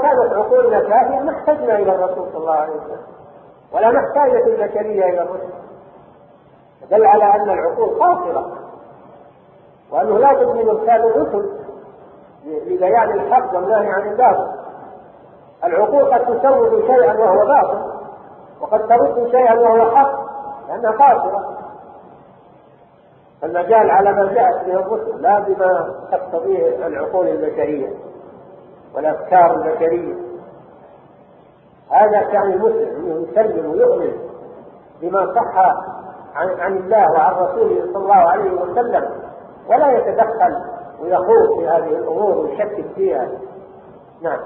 كانت عقولنا كافية ما احتجنا إلى الرسول صلى الله عليه وسلم، ولا محتاجة البشرية إلى الرسل. دل على أن العقول قاصرة، وأنه لا بد من إرسال الرسل لبيان الحق والنهي عن الباطل. العقول قد تسوغ شيئا وهو باطل، وقد ترد شيئا وهو حق، لأنها قاصرة. المجال على ما جاءت به الرسل، لا بما تقتضيه العقول البشرية والأفكار البشرية. هذا كان المسلم أنه يسلم ويؤمن بما صح عن الله وعن رسوله صلى الله عليه وسلم، ولا يتدخل ويخوض في هذه الأمور ويشكك فيها. نعم.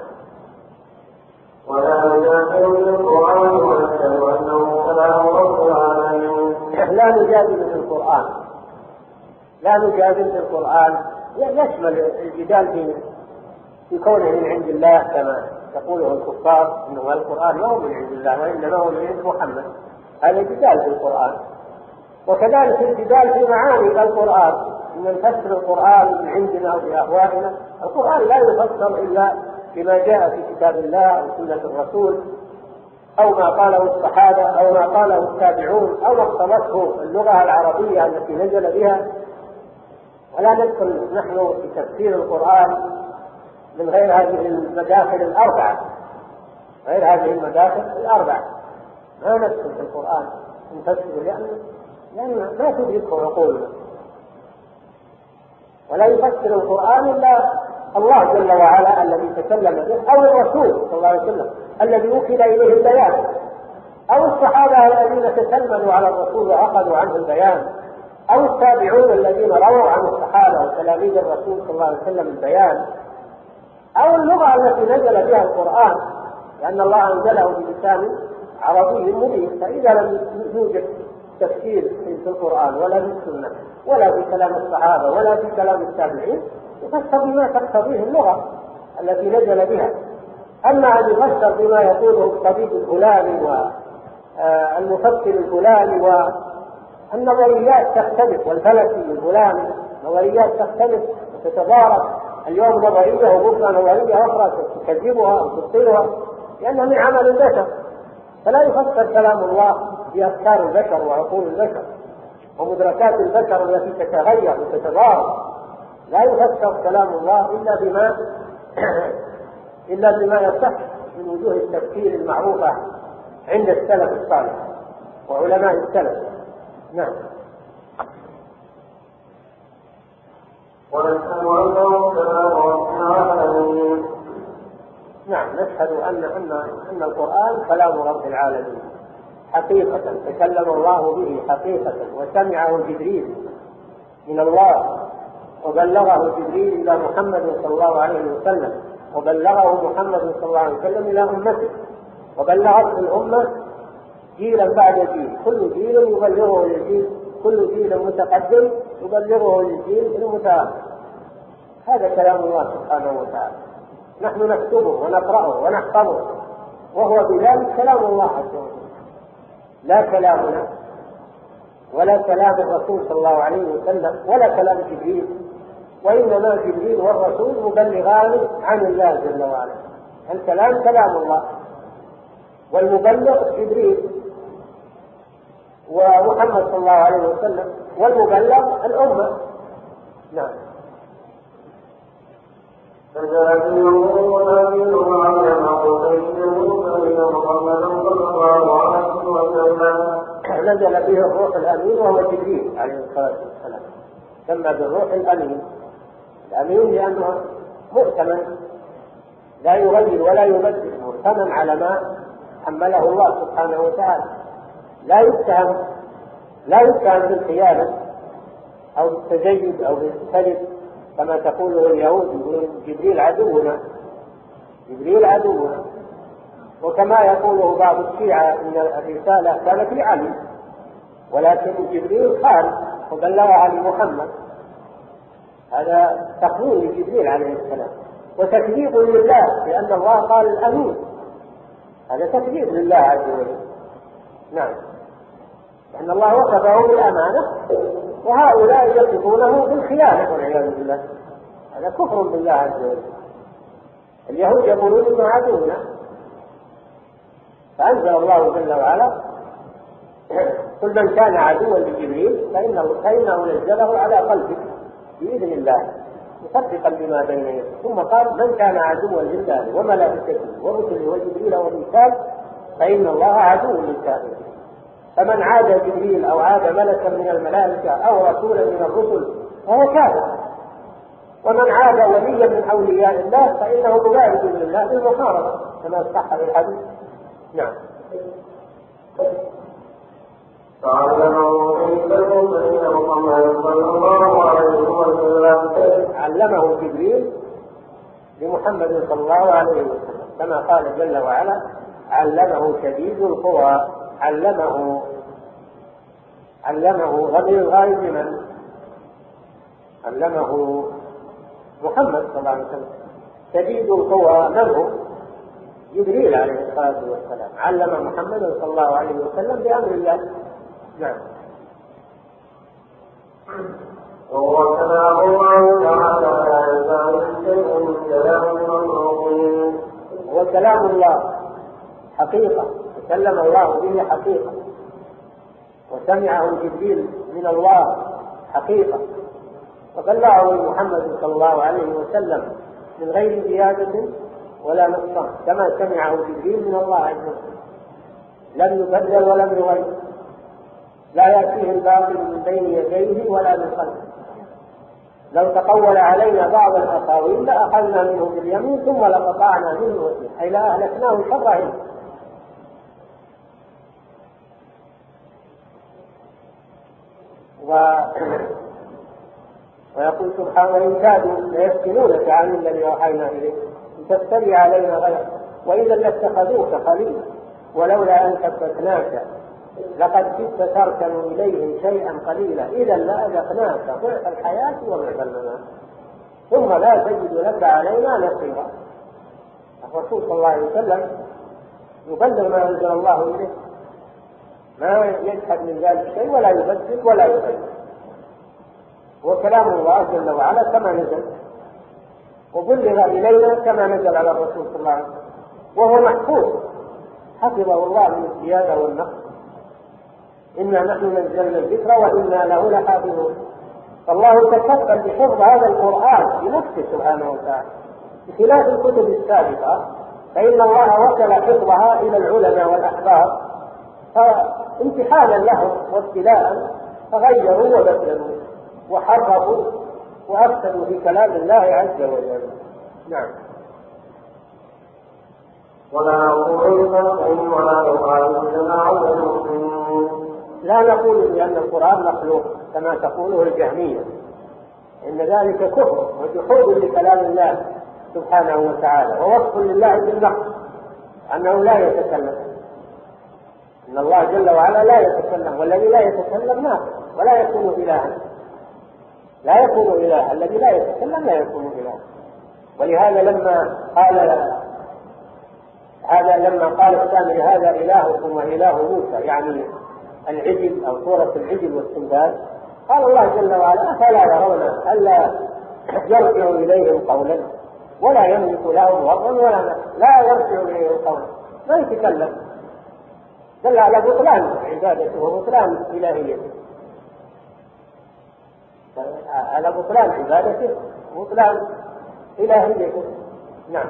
ولا نجادل في القرآن ونشهد أنه كلام رب العالمين. لا نجادل في القرآن، لا نجادل في القرآن يشمل الجدال في كونه من عند الله كما تقوله الكفار إنه القرآن ما هو من عند الله وإنما هو من عند محمد، هذا جدال في القرآن. وكذلك الجدال في معاني القرآن، إن نفسر القرآن من عندنا أو بأهوائنا. القرآن لا يفسر إلا بما جاء في كتاب الله أو سنة الرسول، أو ما قاله الصحابة أو ما قاله التابعون، أو ما اقتضته اللغة العربية التي نزل بها. ولا ندخل نحن في تفسير القرآن من غير هذه المداخل الأربعة، غير هذه المداخل الأربعة ما ندخل في القرآن نفسر، لأن ما تدركه عقولنا. ولا يفسر القرآن إلا الله جل وعلا الذي تكلم به، أو الرسول صلى الله عليه وسلم الذي وكل إليه البيان، أو الصحابة الذين تسلموا على الرسول وأخذوا عنه البيان، أو التابعون الذين رووا عن الصحابة وتلاميذ الرسول صلى الله عليه وسلم البيان، أو اللغة التي نزل بها القرآن، لأن الله أنزله بلسان عربي مبين. فإذا لم يوجد تفسير في القرآن ولا في السنة ولا في كلام الصحابة ولا في كلام التابعين، يفسر بما تقتضيه اللغة التي نزل بها. أما أن يفسر بما يقوله الطبيب الفلاني والمفكر الفلاني، والنظريات تختلف، والفلكي الفلاني نظريات تختلف وتتضارب، اليوم نظرية وبكرة نظرية أخرى تكذبها وتبطلها، لأنها من عمل البشر. فلا يفسر كلام الله بأفكار البشر وعقول البشر ومدركات البشر التي تتغير وتتضارب. لا يفسر كلام الله إلا بما يصح من وجوه التفسير المعروفة عند السلف الصالح وعلماء السلف. نعم. ونشهد أنه كلام رب العالمين. نعم، نشهد أن القرآن كلام رب العالمين حقيقة، تكلم الله به حقيقة، وسمعه جبريل من الله، وبلغه جبريل إلى محمد صلى الله عليه وسلم، وبلغه محمد صلى الله عليه وسلم إلى أمته، وبلغته الأمة جيلا بعد جيل، كل جيل يبلغه للجيل، كل جيل متقدم يبلغه للجيل المتأخر. هذا كلام الله سبحانه وتعالى، نحن نكتبه ونقرأه ونحفظه، وهو بذلك كلام الله عز وجل، لا كلامنا ولا كلام الرسول صلى الله عليه وسلم ولا كلام جبريل، وإنما جبريل والرسول مبلغان عن الله جل وعلا. الكلام كلام الله، والمبلغ جبريل ومحمد صلى الله عليه وسلم، والمبلغ الأمة. نعم. نزل به الروح الأمين وهو جبريل عليه الصلاة والسلام، سمى بالروح الأمين. الأمين لأنه مؤتمن لا يغير ولا يبدل، مؤتمن على ما حمله الله سبحانه وتعالى، لا يتهم بالخيانة أو بالتزيد أو بالكذب كما تقوله اليهود، يقولون جبريل عدونا، وكما يقوله بعض الشيعة إن الرسالة كانت لعلي، ولكن جبريل خان وبلغها لمحمد. هذا تقويم لجبريل عليه السلام وتكذيب لله، لأن الله قال الأمين، هذا تكذيب لله عز وجل. نعم، لأن الله وصفه بالأمانة، وهؤلاء يصفونه بالخيانة والعياذ بالله، هذا كفر بالله عز وجل. اليهود يقولون إنه عدونا، فأنزل الله جل وعلا كل من كان عدوا لجبريل فإنه نزله على قلبك بإذن الله مصدقا لما بين يديه. ثم قال من كان عدوا لله وملائكته ورسله وجبريل وميكال فإن الله عدو للكافرين. فمن عاد جبريل أو عاد ملكا من الملائكة أو رسولا من الرسل فهو كافر، ومن عاد وليا من أولياء الله فإنه مبارك لله بالمحاربة كما صح في الحديث. نعم. علمه جبريل لمحمد صلى الله عليه وسلم كما قال جل وعلا علمه شديد القوى. علمه غير الغائب من علمه محمد صلى الله عليه وسلم. شديد القوى من هو؟ جبريل عليه الصلاة والسلام علم محمد صلى الله عليه وسلم بأمر الله. نعم. وهو كلام الله تعالى لا يزال من كلام المخلوقين. هو كلام الله حقيقة، تكلم الله به حقيقة، وسمعه جبريل من الله حقيقة، وبلغه محمد صلى الله عليه وسلم من غير زيادة ولا نقصان كما سمعه جبريل من الله عز وجل، لم يبدل ولم يغير، لا يأتيه الباطل من بين يديه ولا من خلفه. لو تقول علينا بعض الأقاويل لأخذنا منه باليمين ثم لقطعنا منه الوتين، أي لا أهلكناه شر علم. ويقول سبحانه إن كادوا ليفتنونك عن الذي أوحينا إليك لتفتري علينا غيره وإذا لاتخذوك خليلا ولولا أن ثبتناك لقد كدت تركن إليهم شيئا قليلا إذا لأذقناك ضعف الحياة وضعف الممات ثم لا تجد لك علينا نصيرا. الرسول صلى الله عليه وسلم يبلغ ما أنزل الله إليه، ما يجحد من ذلك شيء ولا يبدل ولا يغير، وكلام الله جل وعلا كما نزل وبلغ إلينا كما نزل على الرسول صلى الله عليه وسلم، وهو محفوظ حفظه الله من الزيادة والنقص. إنا نحن نزلنا الذكر وإنا له لحافظون. فالله تكفل بحفظ هذا القرآن بنفسه سبحانه وتعالى بخلاف الكتب السابقة، فإن الله وكل حفظها إلى العلماء والأحبار فامتحانا لهم وابتلاء فغيروا وبدلوا وحرفوا وأفسدوا في كلام الله عز وجل. نعم. ولا نقول بخلق ولا يقال جماعة المسلمين. لا نقول بأن القرآن مخلوق كما تقوله الجهمية، إن ذلك كفر وجحود لكلام الله سبحانه وتعالى ووصف لله بالنقص أنه لا يتكلم. إن الله جل وعلا لا يتكلم، والذي لا يتكلم ناقص ولا يكون إلها، لا يكون إله، الذي لا يتكلم لا يكون إله. ولهذا لما قال السامري هذا إلهكم وإله موسى يعني العجل أو صورة العجل والسندال، قال الله جل وعلا أفلا يرون ألا يرجع إليهم قولا ولا يملك لهم ضرا ولا نفعا، لا يرجع إليهم قولا، ما يتكلم، دل على بطلان عبادته وبطلان إلهيته، على بطلان عبادته وبطلان إلهيته. نعم.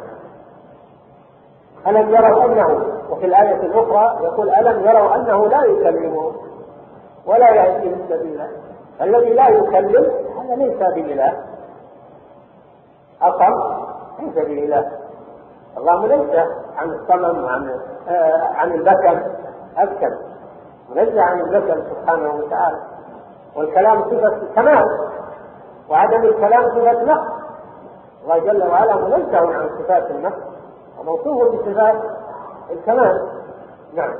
ألم يروا أنه، وفي الآية الأخرى يقول ألم يروا أنه لا يكلمهم ولا يهديهم سبيلا. الذي لا يكلم هذا ليس بإله، أصم ليس بإله. الله منزه عن الصمم عن البكم أبكم، منزه عن البكم سبحانه وتعالى. والكلام صفة كمال وعدم الكلام صفة نقص. الله جل وعلا منزه عن صفات النقص وموصوف بصفات الكمال. نعم.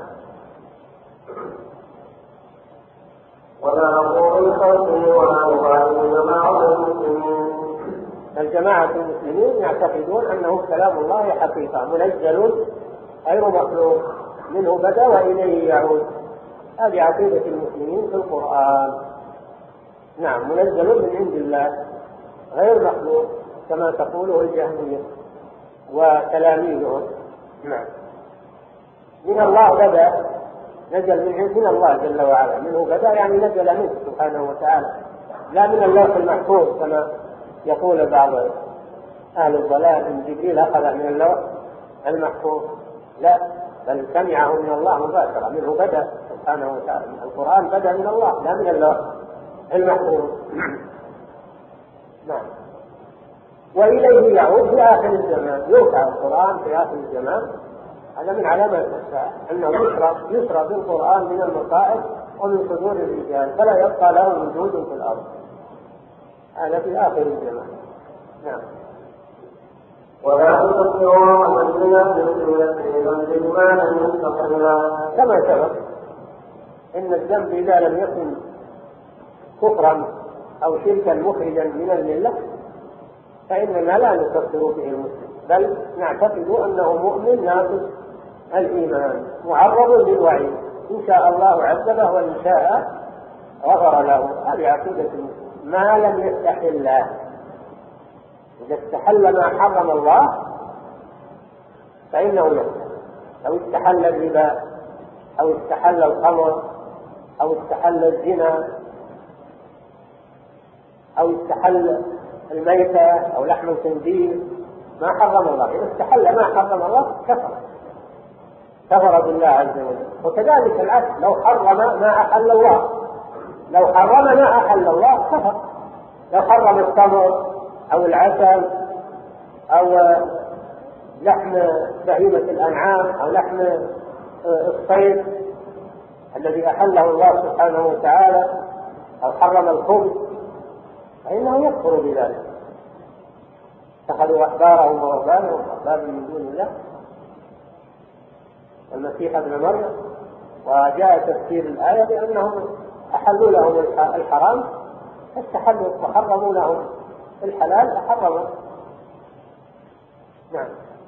ولا نقول بخلق ولا نقال جماعة المسلمين. الجماعة المسلمين يعتقدون أنه كلام الله حقيقة منزل غير مخلوق، منه بدأ وإليه يعود. هذه عقيدة المسلمين في القرآن. نعم، منزل من عند الله غير مخلوق كما تقوله الجهمية. وتلاميذهم. نعم. من الله بدأ، نزل من الله جل وعلا، منه بدأ يعني نزل منه سبحانه وتعالى، لا من اللوح المحفوظ كما يقول بعض أهل الضلال إن جبريل أخذ من اللوح المحفوظ، لا، بل سمعه من الله مباشرة، منه بدأ سبحانه وتعالى. القرآن بدأ من الله لا من اللوح المحفوظ. نعم. وإليه يعود في آخر الزمان، يوقع القرآن في آخر الزمان، هذا من علامات الساعة أنه يسرى بالقرآن من المصائب ومن صدور الرجال فلا يبقى له وجود في الأرض، هذا في آخر الزمان. نعم. ولا تستطيعوا أن كما سبق إن الذنب إذا لم يكن كفرا أو شركا مخرجا من الملة فإننا لا نكفر به المسلم، بل نعتقد أنه مؤمن ناقص الإيمان معرض للوعيد، إن شاء الله عذبه وإن شاء غفر له. هذه عقيدة المسلم ما لم يستحل. إذا استحل ما حرم الله فإنه يستحل، أو استحل الربا أو استحل الخمر أو استحل الزنا أو استحل الميتة أو لحم الخنزير ما حرم الله، إذا استحل ما حرم الله كفر بالله عز وجل. وكذلك العكس، لو حرم ما أحل الله، لو حرم ما أحل الله كفر. لو حرم التمر أو العسل أو لحم بهيمة الأنعام أو لحم الصيد الذي أحله الله سبحانه وتعالى أو حرم الخبز فإنه يكفر بذلك. اتخذوا أحبارهم ورهبانهم أربابا من دون الله المسيح ابن مريم. وجاء تفسير الآية بأنهم أحلوا لهم الحرام فاستحلوا وحرموا لهم الحلال فحرموا. نعم.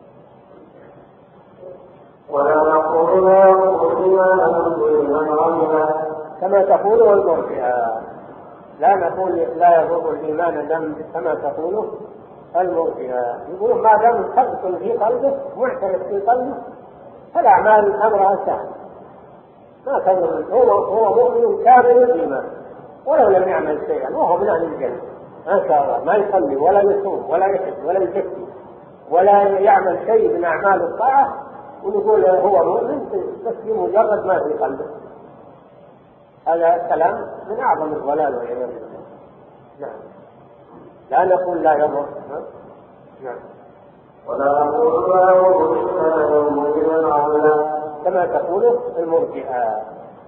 ولا نقول لا يقول ما أنزل من ربنا كما تقول المرجئة، لا نقول لا يضر الإيمان ذنب كما تقوله المرجئة، يقولون ما دام ثبت في قلبه معترف في قلبه فالأعمال أمرها سهل ما تضر. هو مؤمن كامل الإيمان ولو لم يعمل شيئا وهو من أهل الجنة ما شاء الله، ما يصلي ولا يصوم ولا يحج ولا يزكي ولا يعمل شيء من أعمال الطاعة ونقول هو مؤمن بس بمجرد ما في قلبه. هذا كلام من أعظم الضلال والعياذ بالله. نعم. لا نقول لا يضر. نعم. ولا نقول لا يضر كما تقول المرجئة،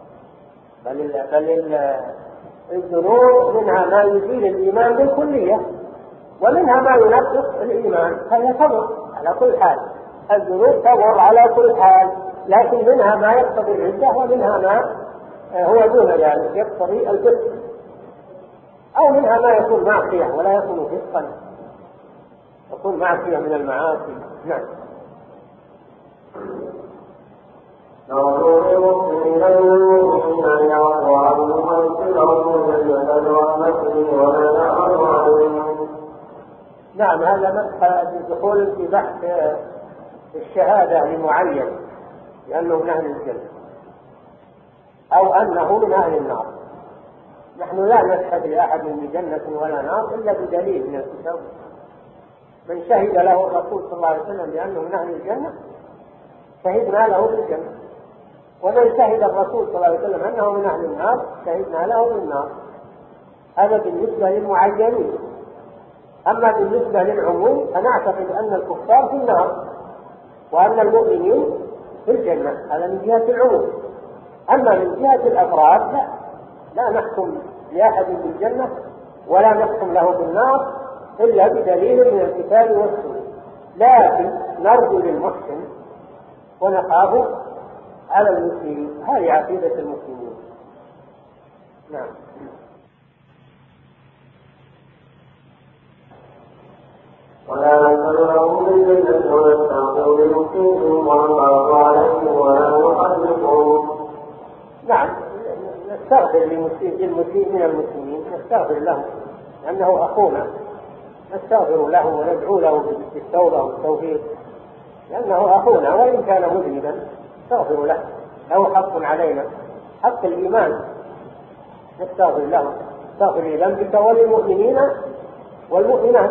بل الذنوب منها ما يزيل الإيمان بالكلية ومنها ما ينقص الإيمان، فهي تضر على كل حال. الذنوب تضر على كل حال، لكن منها ما يقتضي العدة ومنها ما هو دون ذلك يقتضي الفسق، أو منها ما يكون معصية ولا يكون فسقا، يكون معصية من المعاصي. نعم. نعم. هذا مدخل دخول في بحث الشهادة لمعين لأنه من أهل الجنة أو أنه من أهل النار. نحن لا نشهد لأحد بجنة ولا نار إلا بدليل من الكتاب. من شهد له الرسول صلى الله عليه وسلم بأنه من أهل الجنة شهدنا له بالجنة، ومن شهد الرسول صلى الله عليه وسلم أنه من أهل النار شهدنا له بالنار. هذا بالنسبة للمعينين. أما بالنسبة للعموم فنعتقد أن الكفار في النار وأن المؤمنين في الجنة، هذا من جهة العموم. أما من جهة الأفراد لا نحكم لأحد بالجنة ولا نحكم له بالنار إلا بدليل من الكتاب والسنة، لكن نرجو للمحسن ونخاف على المسلمين. هذه عقيدة المسلمين. نعم. ولا نسألهم بالجنة ونستغفر للمسلمين ونخاف عليهم ولا نحرقهم. نعم. نستغفر للمسيء من المسلمين، نستغفر له لأنه أخونا، نستغفر له وندعو له بالتوبة والتوفيق لأنه أخونا وإن كان مذنبا نستغفر له، له حق علينا، حق الإيمان، نستغفر له، استغفر لذنبك وللمؤمنين والمؤمنات.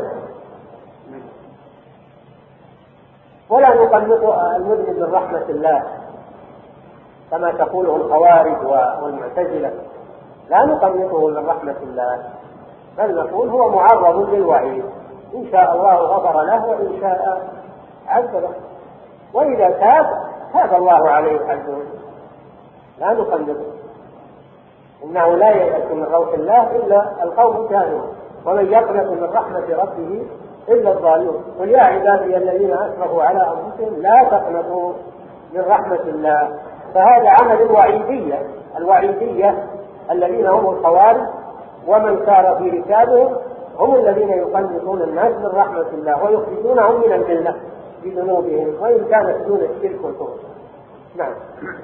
ولا نقنط المذنب من رحمة الله كما تقوله الخوارج والمعتزلة، لا نقنطه من رحمة الله، بل نقول هو معرض للوعيد، إن شاء الله غفر له وإن شاء عذبه، وإذا تاب الله عليه عز وجل، لا نقنطه. إنه لا ييأس من روح الله إلا القوم الكافرون، ومن يقنط من رحمة ربه إلا الضالون. قل يا عبادي الذين أسرفوا على أنفسهم لا تقنطوا من رحمة الله. فهذا عمل الوعيدية الذين هم الخوارج ومن سار في ركابهم، هم الذين يقنطون الناس من رحمة الله ويخرجونهم من الملة بذنوبهم، وإن كانت دون الشرك والكفر. نعم.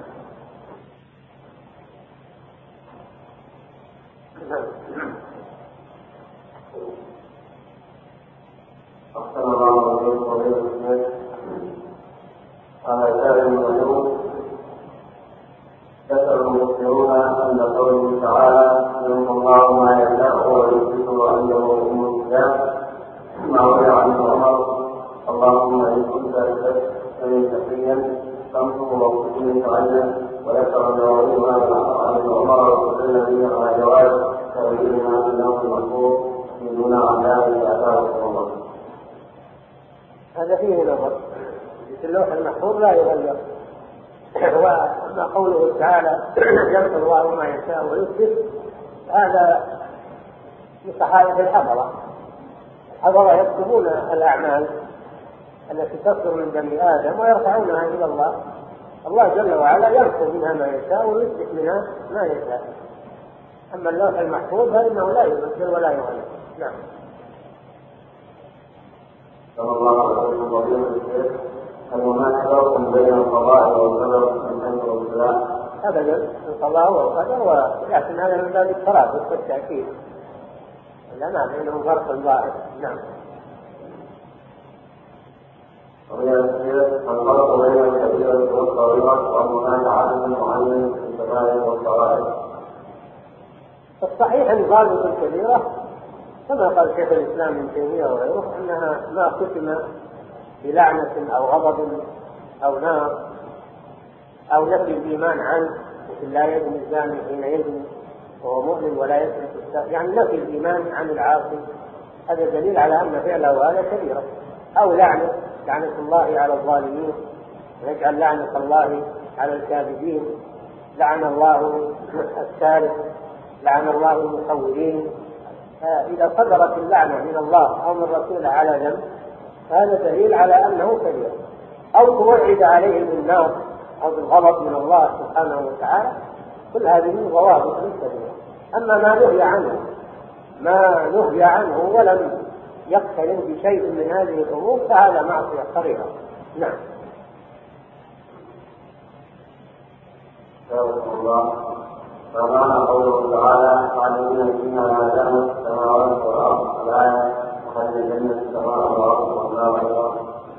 أحسن الله إليك فضيلة الشيخ. قال سائل اليوم: يسأل المسلمون عند قوله تعالى: يمحو الله ما يشاء ويثبت وعنده أم الكتاب، ما روي عن عمر: اللهم إن كنت تقيا فامحو وكل تعين. وذكر النووي عن عمر وكل النبي على جواز تأويلها أنه المشهور دون أعداء آثار عمر. هذا فيه نظر، في اللوح المحفوظ لا يغير. وما قوله تعالى: يمحو الله ما يشاء ويثبت، هذا من صحائف الحضرة يكتبون الأعمال التي تصدر من بني آدم ويرفعونها إلى الله. الله جل وعلا يمحو منها ما يشاء ويثبت منها ما يشاء. أما اللوح المحفوظ فإنه لا يبدل ولا يغير. نعم. صلى الله عليه وسلم: هل هناك فرق بين القضاء والقدر من حيث الابتلاء؟ أبدا، القضاء والقدر، ولكن هذا من باب الترادف والتأكيد، لا ما بينهم فرق ظاهر. نعم. الفرق بين الكبيرة والصغيرة، وهناك عدد معين في الكبائر والصغائر. الصحيح أن ضابط الكبيرة كما قال شيخ الإسلام ابن تيمية وغيره أنها ما ختم بلعنة أو غضب أو نار أو نفي الإيمان عنه، مثل لا يزني الزاني حين يزني وهو مؤمن ولا يسرق السارق، يعني نفي الإيمان عن العاصي، هذا دليل على أن فعله هذا كبيرة. أو لعنة الله على الظالمين، ويجعل لعنة الله على الكاذبين، لعن الله السارق، لعن الله المصورين. إذا صدرت اللعنة من الله أو من رسوله على ذنب هذا دليل على أنه كبير. أو توعد عليه بالنار أو بالغضب من الله سبحانه وتعالى، كل هذه ضوابط للكبيرة. أما ما نهي عنه ولم يقترن بشيء من هذه الأمور فهذا معصية صغيرة. نعم. فمعنى قوله تعالى: خالدين فيها ما دامت السماوات والأرض، الآية: وخلد الجنة السماء والأرض والنار والأرض.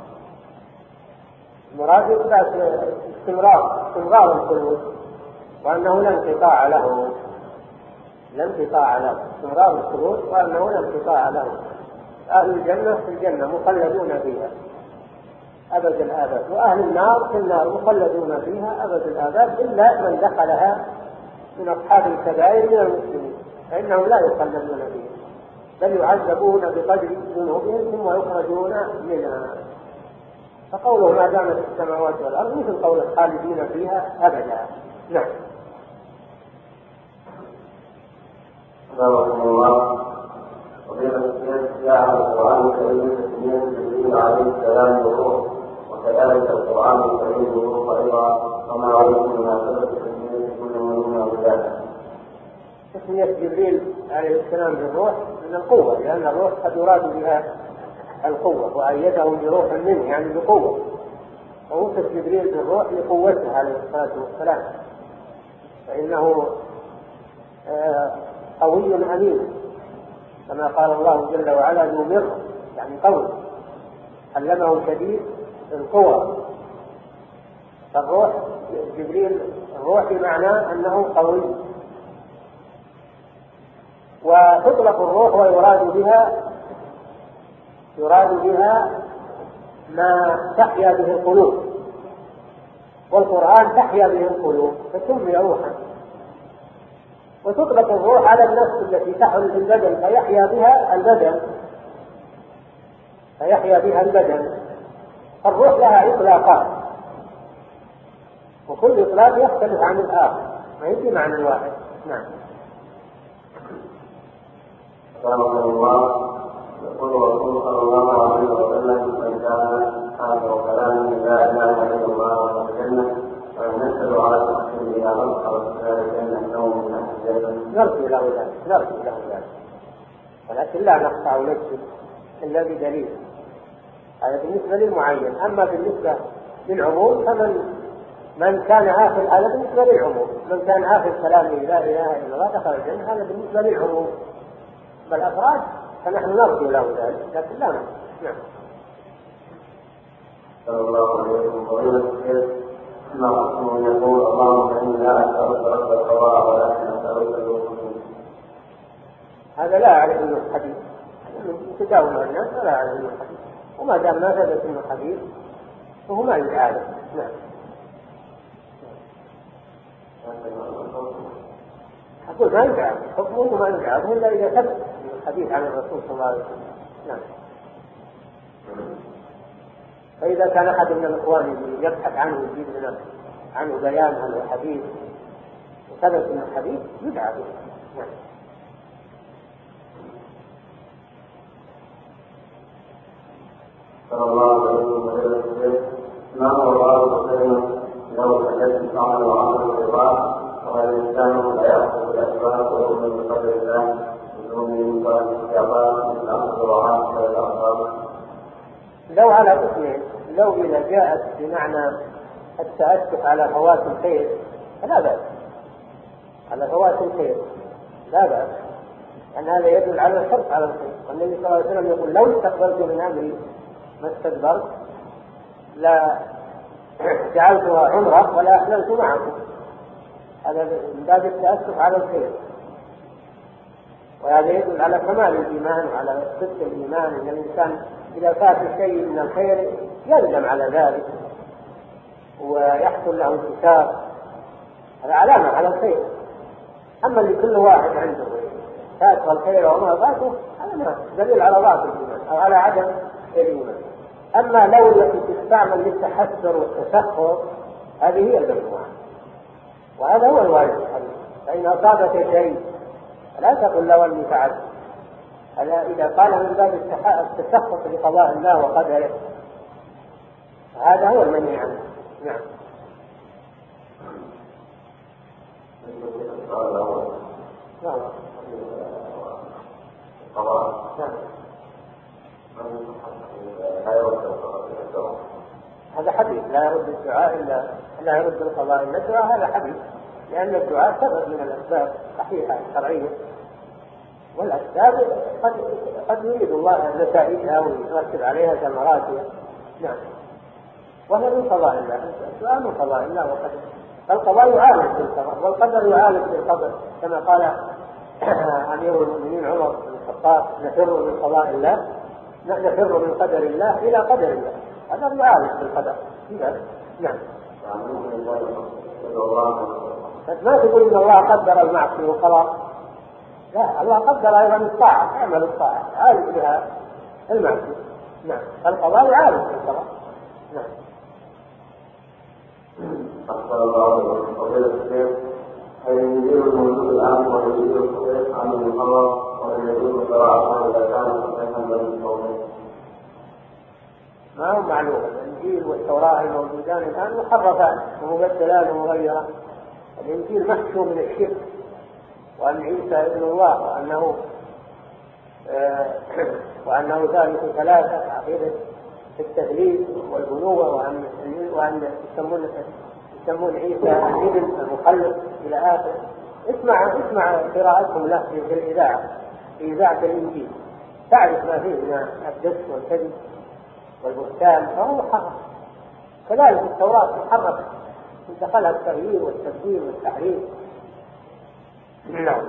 مراد إثبات استمرار الخلود، وأنه لا انقطاع له، استمرار الخلود وأنه لا انقطاع له. أهل الجنة في الجنة مخلدون فيها أبد الآباد، وأهل النار في النار مخلدون فيها أبد الآباد، إلا من دخلها من أصحاب الكبائر من المسلمين فإنهم لا يخلدون فيها، بل يعذبون بقدر ذنوبهم ثم يخرجون منها. فقوله ما دامت السماوات والأرض مثل قول الخالدين فيها أبدا. نعم. الله وبين الشيخ جاء القرآن الكريم تسمية جبريل عليه السلام بالروح، وكذلك القرآن الكريم بالروح أيضا، وما عليكم مناسبة تسمية كل منهما ولاده. تسمية جبريل عليه السلام بالروح من القوة، لأن الروح قد يراد بها القوة، وأيده بروح منه يعني بقوة، ووصف جبريل بالروح لقوته عليه الصلاة والسلام، فإنه قوي أمين كما قال الله جل وعلا: ذو مرة يعني قوي، علمه شديد القوة. فالروح جبريل الروح بمعنى أنه قوي. وتطلق الروح ويراد بها ما تحيا به القلوب، والقرآن تحيا به القلوب فسمي روحا. وتطلق الروح على النفس التي تحل في البدن فيحيا بها البدن. الروح لها إطلاقات، وكل إطلاق يختلف عن الآخر، ما يجي معنى واحد. نعم. يقول الرسول صلى الله عليه وسلم: من كان آخر كلامه لا إله إلا الله والجنة، وينزل على تحسين إلى مصر الجنة النوم من أهل الجنة. نرجو له ذلك، ولكن لا نقطع نفسه إلا بدليل. هذا بالنسبة للمعين. أما بالنسبة للعموم فمن كان آخر، هذا بالنسبة للعموم، من كان آخر كلامه لا إله إلا الله دخل الجنة، هذا بالنسبة للعموم. بالأفراد فنحن نرجو له ذلك، لكن لا نقطع. نعم. صلى الله عليه وسلم يقول: اللهم إني لا أسألك رد القضاء ولكن أسألك الوصول. هذا لا أعرف أنه حديث، تداول الناس لا أعرف أنه حديث، وما دام ما ثبت أنه حديث فهو ما يعارف. نعم. أقول ما يعارف، حكمه ما يعارف إلا إذا ثبت الحديث عن الرسول صلى الله عليه وسلم. نعم. فإذا كان أحد من الإخوان يبحث عنه يجيب لنا عنه بيان عن الحديث وثبت من الحديث يدعى به. نعم. صلى الله عليه وسلم: ما هو الله كلمة لو وجدت تعمل وعمل الرضا، والإنسان لا يأخذ الأسباب ويؤمن بقدر الله بدون منكر استعباد من الأرض وعاصفة الأرض. لو على قسمين: لو إذا جاءت بمعنى التأسف على فوات الخير فلا بأس، على فوات الخير لا بأس، أن هذا يدل على الحرص على الخير. والنبي صلى الله عليه وسلم يقول: لو استقبلت من أمري ما استدبرت لا جعلتها عمرة ولا أحللت معكم. هذا من باب التأسف على الخير، وهذا يدل على كمال الإيمان وعلى صدق الإيمان، أن الإنسان إذا فات شيء من الخير يندم على ذلك ويحصل له انكسار، هذا علامة على الخير. أما اللي كل واحد عنده فات الخير وما فاته هذا دليل على ضعف الإيمان أو على عدم الإيمان. أما لو التي تستعمل للتحسر والتسخر هذه هي الممنوعة، وهذا هو الواجب الحديث. فإن أصابك شيء لا تقل لو أني فعلت، هذا إذا قال من باب التسخط بقضاء الله وقدره، هذا هو المنهي عنه. نعم. هذا حديث لا يرد الدعاء إلا لا يرد القضاء إلا الدعاء، هذا حديث، لأن الدعاء سبب من الأسباب صحيحة الشرعية، والأسباب قد يريد الله نتائجها ويرتب عليها ثمراتها. نعم. وهذا من قضاء الله، الدعاء من قضاء الله وقدره، فالقضاء يعالج بالقضاء والقدر يعالج بالقدر، كما قال أمير المؤمنين عمر بن الخطاب: نفر من قضاء الله، نفر من قدر الله إلى قدر الله، هذا يعالج بالقدر. نعم. ما تقول إن الله قدر المعصية وخلاص، لا، الله قدر أيضا الطاعة، اعمل الطاعة عالج بها المعصية. نعم. القضاء يعالج بالقضاء. نعم. أحسن الله عليكم. فضيلة الشيخ، هل يجوز الموجود الآن ويجوز الصحيح عن المحرم ويجوز قراءته إذا كان صحيحا بين القولين؟ ما هو معلوم. الإنجيل والتوراة الموجودان الآن محرفان ومبدلان ومغيران. الإنجيل محشو من الشرك، وأن عيسى ابن الله، وأنه ثالث ثلاثة، عقيدة التثليث والبنوة، وأن يسمون عيسى الابن المخلق إلى آخر. اسمع قراءتهم له في الإذاعة، في إذاعة الإنجيل، تعرف ما فيه من الدس والكذب والبهتان، فهو محرم. كذلك التوراة محرفة دخلها التغيير والتبديل والتحريف. نعم.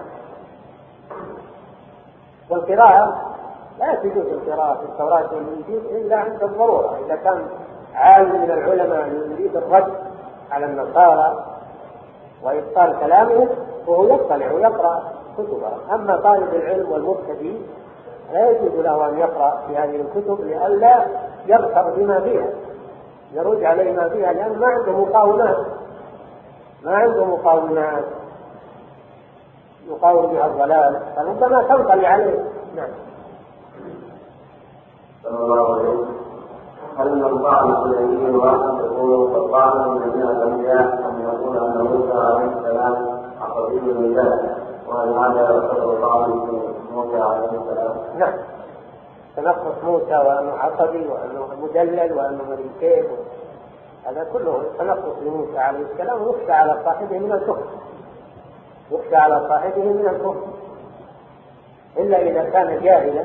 والقراءة لا تجوز القراءة في التوراة والإنجيل إلا عند الضرورة، إذا كان عالم من العلماء يريد الرد على النصارى وإبطال كلامهم وهو يطلع ويقرأ كتبها. أما طالب العلم والمبتدئ لا يجوز له أن يقرأ في هذه الكتب لئلا يغتر بما فيها، يرد عليه ما فيها، لأن ما عنده مقاومات يقاوم بها الضلال، فربما تنطلي عليه. نعم. هل من طعن في نبي واحد يكون قد طعن من جميع الانبياء ام يقول ان موسى عليه السلام عقبي النجاه، وهل هذا يعتبر طعن في موسى عليه السلام؟ نعم. تنقص موسى وانه عقبي وانه مدلل وانه مريكين، هذا كله تنقص لموسى عليه السلام، ويخشى على صاحبه من الكفر، الا اذا كان جاهلا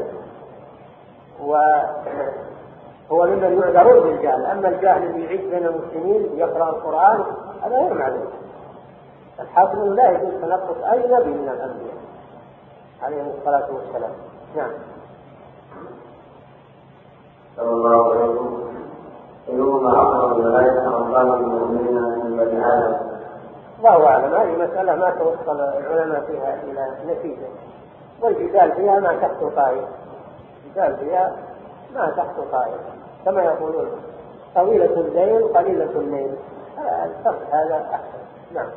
وهو ممن يعذرون بالجهل. اما الجاهل اللي يعيش بين المسلمين يقرأ القرآن هذا غير معلوم. الحاصل لا يجوز تنقص اي نبي من الانبياء عليهم الصلاة والسلام. نعم. صلى الله عليه وسلم. أيهما أقرب الملائكة عن طالب المؤمنين من بني آدم؟ الله أعلم. هذه مسألة ما توصل العلماء فيها إلى نتيجة، والجدال فيها ما تحت طائر، كما يقولون طويلة الليل قليلة الليل، الفرق هذا أحسن. نعم.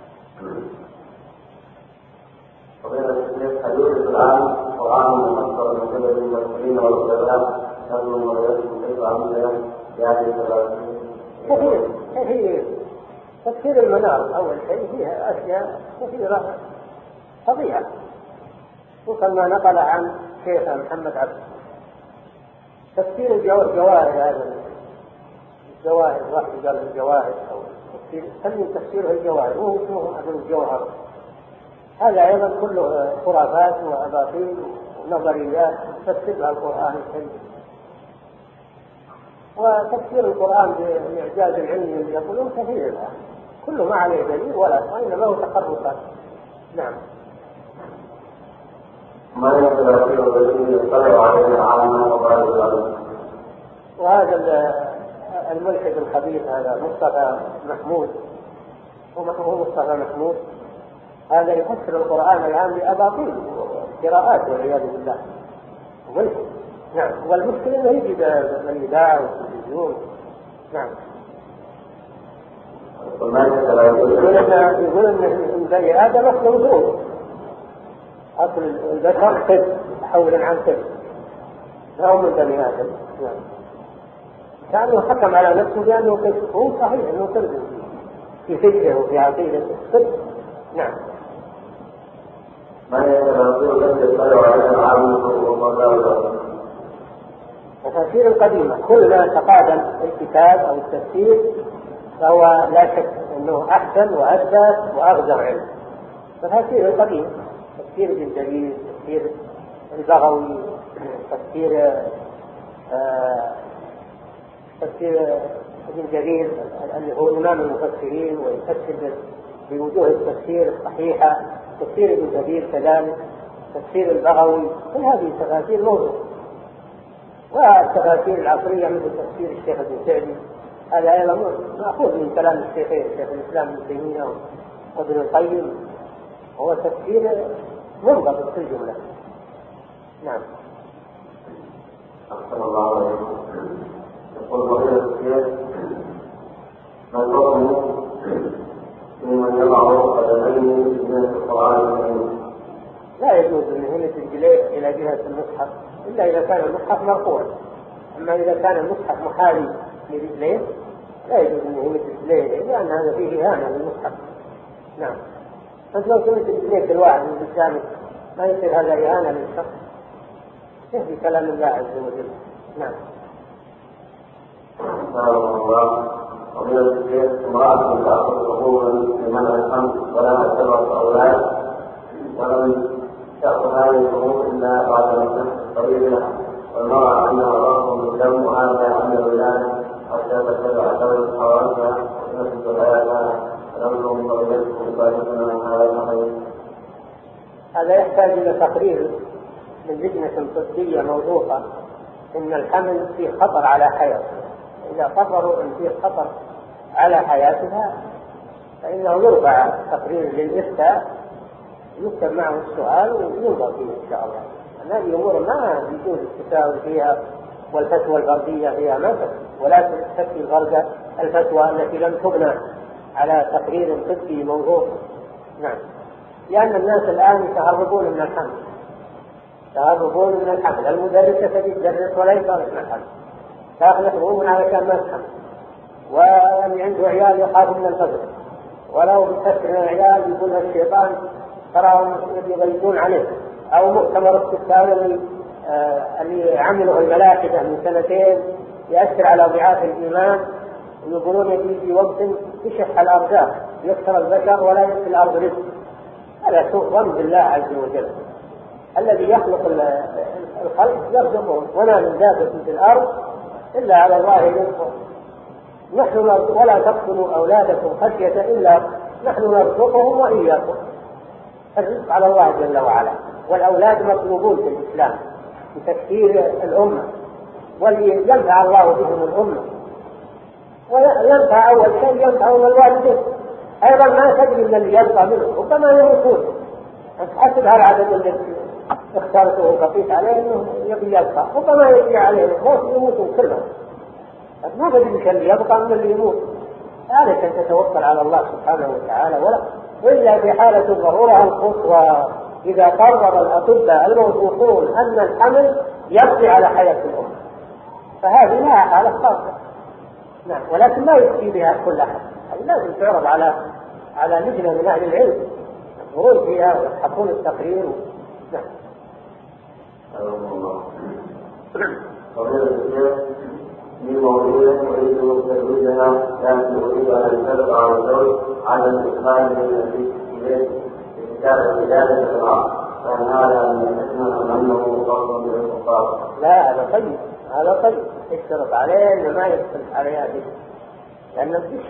وغير الشيخ هل يوجد الآن قرآن مفسر من قبل المسلمين والعلماء يبدو ويكتب كيف عمل يعني كثير. تفسير المنار أول شيء فيها أشياء كثيرة فظيعة، وكما نقل عن شيخ محمد عبد تفسير الجواهر، هذا الجواهر واحد قال الجواهر أو تفسيره الجواهر، وهو اسمه أبو الجوهر. هذا أيضا كله خرافات وأباطيل ونظريات تفسيرها القرآن الكريم. وتفسير القرآن بإعجاز العلمي اللي يقولون كثير الآن، كله ما عليه دليل وإنما هو تخرصات. نعم. ما يقدر فيه الذين يطلعوا عليه العالم وقالوا. وهذا الملحد الخبيث هذا مصطفى محمود، هو مصطفى محمود، هذا يفسر القرآن الآن بأباطيل قراءات والعياذ بالله، ملحد. نعم. والمشكلة انه يجي بالإذاعة والتلفزيون. نعم. يقول ان بني آدم اصل وجود، اصل البشر كذب تحولا عن كذب، لا هو من بني آدم. نعم. كانه حكم على نفسه بأنه كذب، هو صحيح انه كذب في فكره وفي عقيدته كذب. نعم. ما يتبادل الذي يطلع عليه العالم وقالوا. التفاسير القديمة كل ما تقادم الكتاب أو التفسير فهو لا شك أنه أحسن وأثبت وأغزر علم. التفاسير القديمة تفسير ابن جرير، تفسير البغوي، تفسير ابن جرير اللي هو إمام المفسرين ويفسر بوجوه التفسير الصحيحة، تفسير ابن جرير كذلك، تفسير البغوي، كل هذه التفاسير موجودة. والتفاسير العصرية مثل تفسير الشيخ ابن سعدي هذا أيضا مأخوذ من كلام الشيخين شيخ الإسلام ابن تيمية وابن القيم، هو تفسير منضبط في الجملة. نعم. أحسن الله عليكم. يقول فضيلة الشيخ ما الحكم لمن يضع قدميه في جهة القرآن الكريم؟ لا يجوز أن يهمة رجليه إلى جهة المصحف إلا إذا كان المصحف مرفوع. أما إذا كان المصحف محاذي لرجليه لا يجوز أن يهمة رجليه، لأن هذا فيه إهانة للمصحف. نعم. أنت لو سمعت رجليك الواحد من قدامك ما يصير هذا إهانة للشخص؟ يهدي كلام الله عز وجل. نعم. الله. ومن الشيخ امرأة تأخذ حقوقا لمنع الخمس ولا تتبع أولاد ولم تأخذ هذه الحقوق إلا بعد مدة طويلة، والمرأة عندها ضغط من الدم وهذا عند الولادة حتى تتبع دور الحوادث وتنفذ حياتها ونرجو فضيلتكم إبادتنا هذا خير. هذا يحتاج إلى تقرير من لجنة طبية موثوقة إن الحمل فيه خطر على حياتها. إذا قرروا أن فيه خطر على حياتها فإنه يرفع تقرير للإفتاء يكتب معه السؤال وينظر فيه إن شاء الله. هذه أمور ما يجوز التساهل فيها والفتوى الفردية فيها ما تكفي، ولا تكفي الغرقة الفتوى التي لم تبنى على تقرير طبي موثوق. نعم، لأن الناس الآن يتهربون من الحمل، يتهربون من الحمل. المدرسة تجي تدرس ولا يصالح من الحمل، تأخذ حكومة على كان ما تحمل، واللي عنده عيال يخاف من الفقر، ولو بتسكر العيال يقول الشيطان تراهم يغيظون عليه. أو مؤتمر السكان اللي عملوا الملاحدة من سنتين يأثر على ضعاف الإيمان، ويقولون يجي وقت يشح الأرزاق يكثر البشر ولا يكثر الأرض رزق. هذا سوء ظن بالله عز وجل الذي يخلق الخلق يرزقهم، ولا من دابة في الأرض إلا على الله رزقهم. نحن ولا تقتلوا أولادكم خشية إلا نحن نرزقهم وإياكم. الرزق على الله جل وعلا، والأولاد مطلوبون في الإسلام لتكثير الأمة، ولينفع الله بهم الأمة، وينفع أول شيء ينفعون الوالدين. أيضا ما تدري من اللي يبقى منه ربما يموتون، أنت حسب هالعدد الذي اخترته وقفيت عليه إنه يبي يبقى، ربما يجي عليه الموت يموتون كلهم. ما تدري من اللي يبقى من اللي يموت. عليك أن تتوكل على الله سبحانه وتعالى، وإلا في حالة الضرورة القصوى إذا قرر الأطباء الموثوقون أن الحمل يقضي على حياة الأمة فهذه لها حالة خاصة. نعم، ولكن لا يكفي بها كل أحد، لازم تعرض على لجنة من أهل العلم ينظرون فيها ويحقون التقرير. نعم. في موضوع أريد تزويجها لكن أريد أن تدفع الزوج على الإخراج من إليه بكتاب ذلك الأمر، فإن هذا من الحكمة أنه فرض بالخطاب. لا، هذا طيب، هذا طيب، يشترط عليه إنه ما يشترط عليها به، لأنه بديش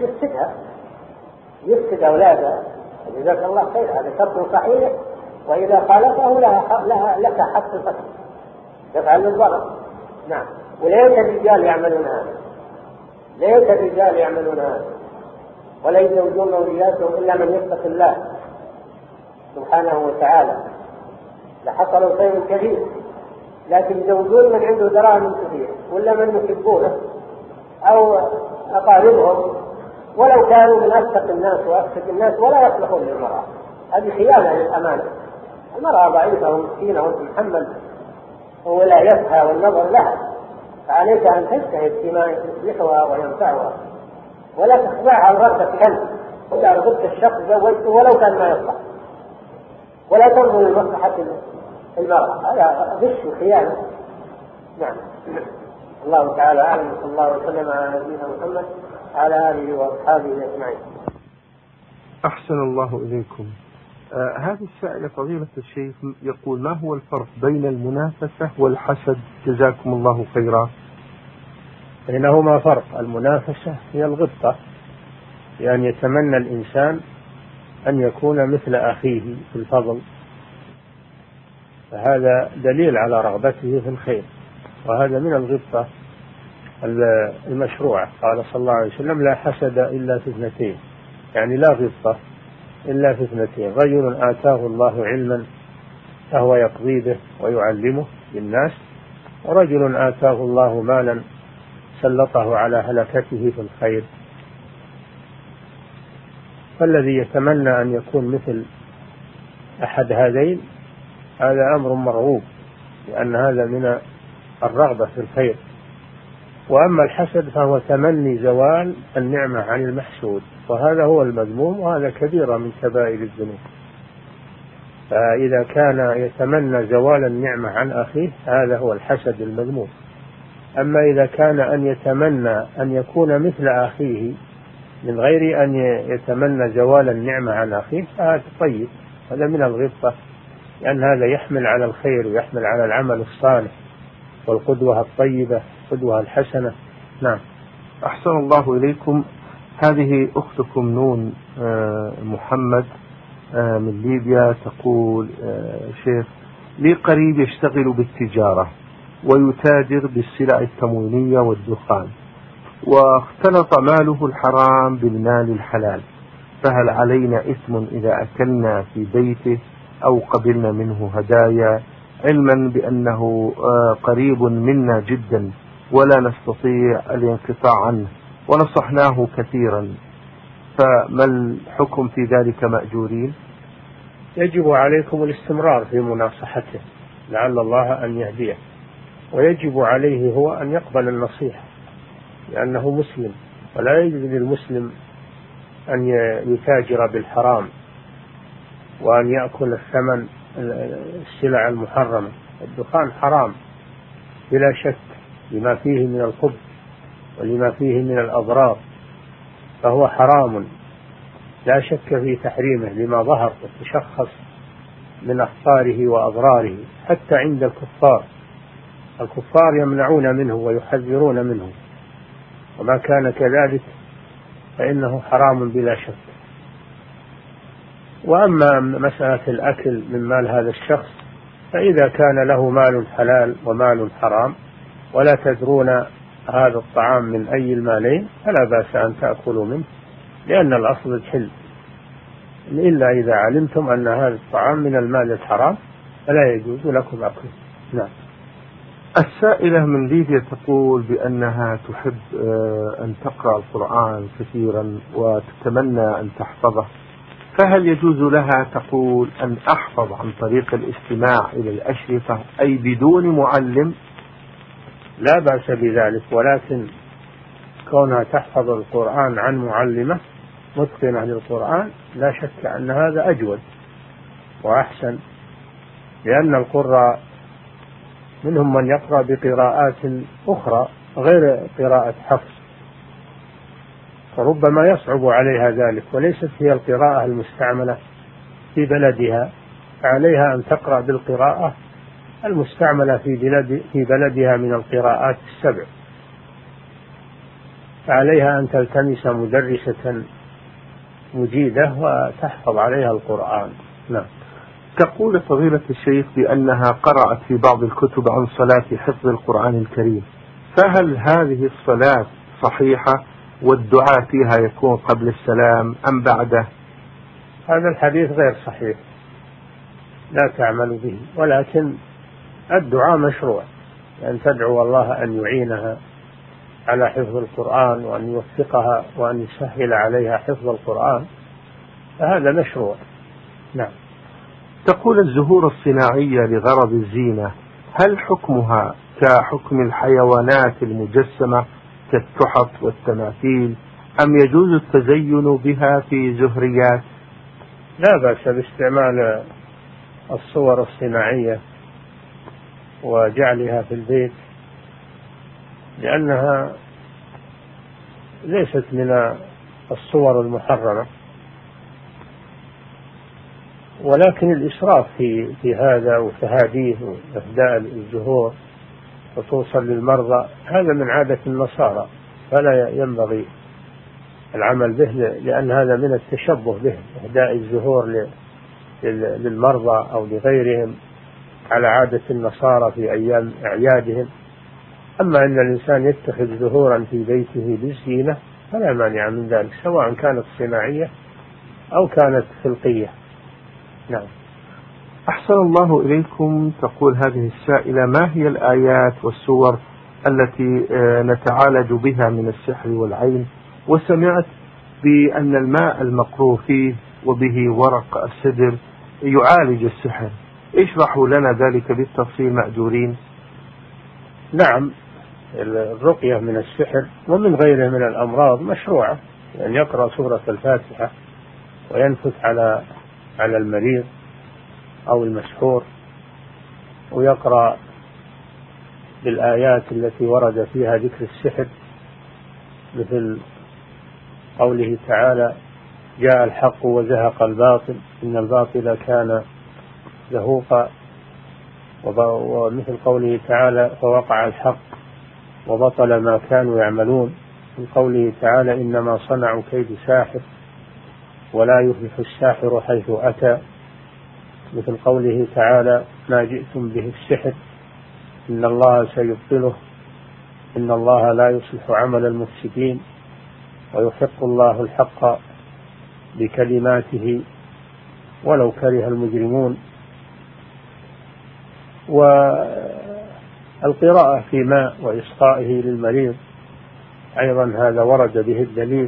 يفسد أولادها. جزاك الله خير، هذا شرط صحيح، وإذا خالفه لك حق الفتح يفعل الضرر. نعم، وليس الرجال يعملون هذا، ليس الرجال يعملون هذا، ولا يزوجون أولياتهم إلا من يتق الله سبحانه وتعالى لحصلوا خير كثير، لكن يزوجون من عنده دراهم كثير ولا من يحبونه أو أقاربهم، ولو كانوا من أتق الناس وأفسد الناس ولا يصلحون للمرأة. هذه خيانة للأمانة. المرأة ضعيفة ومسكينة وتتحمل ولايتها والنظر لها، فعليك أن تجتهد فيما يصلحها وينفعها، ولا تخضعها لرغبة كلب. وإذا رغبت الشخص زوجته ولو كان ما يصلح، ولا تنظر لمصلحة المرأة، هذا غش وخيانة. نعم، الله تعالى أعلم، صلى الله وسلم على نبينا محمد على آله وأصحابه أجمعين. أحسن الله إليكم. هذا السائل فضيلة الشيخ يقول: ما هو الفرق بين المنافسة والحسد؟ جزاكم الله خيرا. بينهما فرق. المنافسة هي الغبطة، يعني يتمنى الإنسان أن يكون مثل أخيه في الفضل، فهذا دليل على رغبته في الخير، وهذا من الغبطة المشروعة. قال صلى الله عليه وسلم: لا حسد إلا في اثنتين، يعني لا غبطة إلا في اثنتين: رجل آتاه الله علما فهو يقضي به ويعلمه للناس، ورجل آتاه الله مالا سلطه على هلكته في الخير. فالذي يتمنى أن يكون مثل أحد هذين هذا أمر مرغوب، لأن هذا من الرغبة في الخير. وأما الحسد فهو تمني زوال النعمة عن المحسود، وهذا هو المذموم، وهذا كبيرة من كبائر الذنوب. فإذا كان يتمنى زوال النعمة عن أخيه هذا هو الحسد المذموم. أما إذا كان أن يتمنى أن يكون مثل أخيه من غير أن يتمنى زوال النعمة عن أخيه فهذا طيب، هذا من الغبطة، لأن هذا يحمل على الخير ويحمل على العمل الصالح والقدوة الطيبة، القدوة الحسنة. نعم. أحسن الله إليكم. هذه أختكم نون محمد من ليبيا تقول شيخ لي قريب يشتغل بالتجارة ويتاجر بالسلع التموينية والدخان، واختلط ماله الحرام بالمال الحلال، فهل علينا إثم إذا أكلنا في بيته أو قبلنا منه هدايا، علما بأنه قريب منا جدا ولا نستطيع الانقطاع عنه ونصحناه كثيرا، فما الحكم في ذلك مأجورين؟ يجب عليكم الاستمرار في مناصحته لعل الله أن يهديه، ويجب عليه هو أن يقبل النصيحة لأنه مسلم، ولا يجوز للمسلم أن يتاجر بالحرام وأن يأكل الثمن السلع المحرمة. الدخان حرام بلا شك لما فيه من الخبث ولما فيه من الأضرار، فهو حرام لا شك في تحريمه لما ظهر وتشخص من أخطاره وأضراره حتى عند الكفار يمنعون منه ويحذرون منه، وما كان كذلك فإنه حرام بلا شك. وأما مسألة الأكل من مال هذا الشخص فإذا كان له مال حلال ومال حرام ولا تدرون هذا الطعام من أي المالين فلا بأس أن تأكلوا منه، لأن الأصل الحل، إلا إذا علمتم أن هذا الطعام من المال الحرام فلا يجوز لكم أكله. نعم. السائلة من ليبيا تقول بأنها تحب أن تقرأ القرآن كثيرا وتتمنى أن تحفظه، فهل يجوز لها تقول أن أحفظ عن طريق الاستماع إلى الأشرطة أي بدون معلم؟ لا بأس بذلك، ولكن كونها تحفظ القرآن عن معلمة متقنة للقرآن لا شك أن هذا أجود وأحسن، لأن القراء منهم من يقرأ بقراءات أخرى غير قراءة حفظ، فربما يصعب عليها ذلك، وليست هي القراءة المستعملة في بلدها، فعليها أن تقرأ بالقراءة المستعملة في بلدها من القراءات السبع، فعليها أن تلتمس مدرسة مجيدة وتحفظ عليها القرآن. نعم. تقول فضيلة الشيخ بأنها قرأت في بعض الكتب عن صلاة حفظ القرآن الكريم، فهل هذه الصلاة صحيحة والدعاء فيها يكون قبل السلام أم بعده؟ هذا الحديث غير صحيح لا تعمل به، ولكن الدعاء مشروع، أن تدعو الله أن يعينها على حفظ القرآن وأن يوفقها وأن يسهل عليها حفظ القرآن، فهذا مشروع. نعم. تقول الزهور الصناعية لغرض الزينة هل حكمها كحكم الحيوانات المجسمة كالتحف والتماثيل أم يجوز التزين بها في زهريات؟ لا بأس باستعمال الصور الصناعية وجعلها في البيت، لأنها ليست من الصور المحرمة، ولكن الإسراف في هذا وتهاديه وإهداء الزهور خصوصا للمرضى هذا من عادة النصارى، فلا ينبغي العمل به، لأن هذا من التشبه به، إهداء الزهور للمرضى أو لغيرهم على عادة النصارى في أيام أعيادهم. أما أن الإنسان يتخذ زهورا في بيته للزينة فلا مانع من ذلك، سواء كانت صناعية أو كانت خلقية. نعم. أحسن الله إليكم. تقول هذه السائلة ما هي الآيات والسور التي نتعالج بها من السحر والعين، وسمعت بأن الماء المقروء فيه وبه ورق السدر يعالج السحر، اشرحوا لنا ذلك بالتفصيل مأجورين. نعم، الرقية من السحر ومن غيره من الأمراض مشروعة، أن يقرأ سورة الفاتحة وينفث على المريض أو المسحور، ويقرأ بالآيات التي ورد فيها ذكر السحر، مثل قوله تعالى جاء الحق وزهق الباطل إن الباطل كان زهوقا، ومثل قوله تعالى فوقع الحق وبطل ما كانوا يعملون، من قوله تعالى إنما صنعوا كيد ساحر ولا يفلح الساحر حيث أتى، مثل قوله تعالى ما جئتم به السحر إن الله سيبطله إن الله لا يصلح عمل المفسدين ويحق الله الحق بكلماته ولو كره المجرمون. والقراءة في ماء وإسقائه للمريض أيضا هذا ورد به الدليل.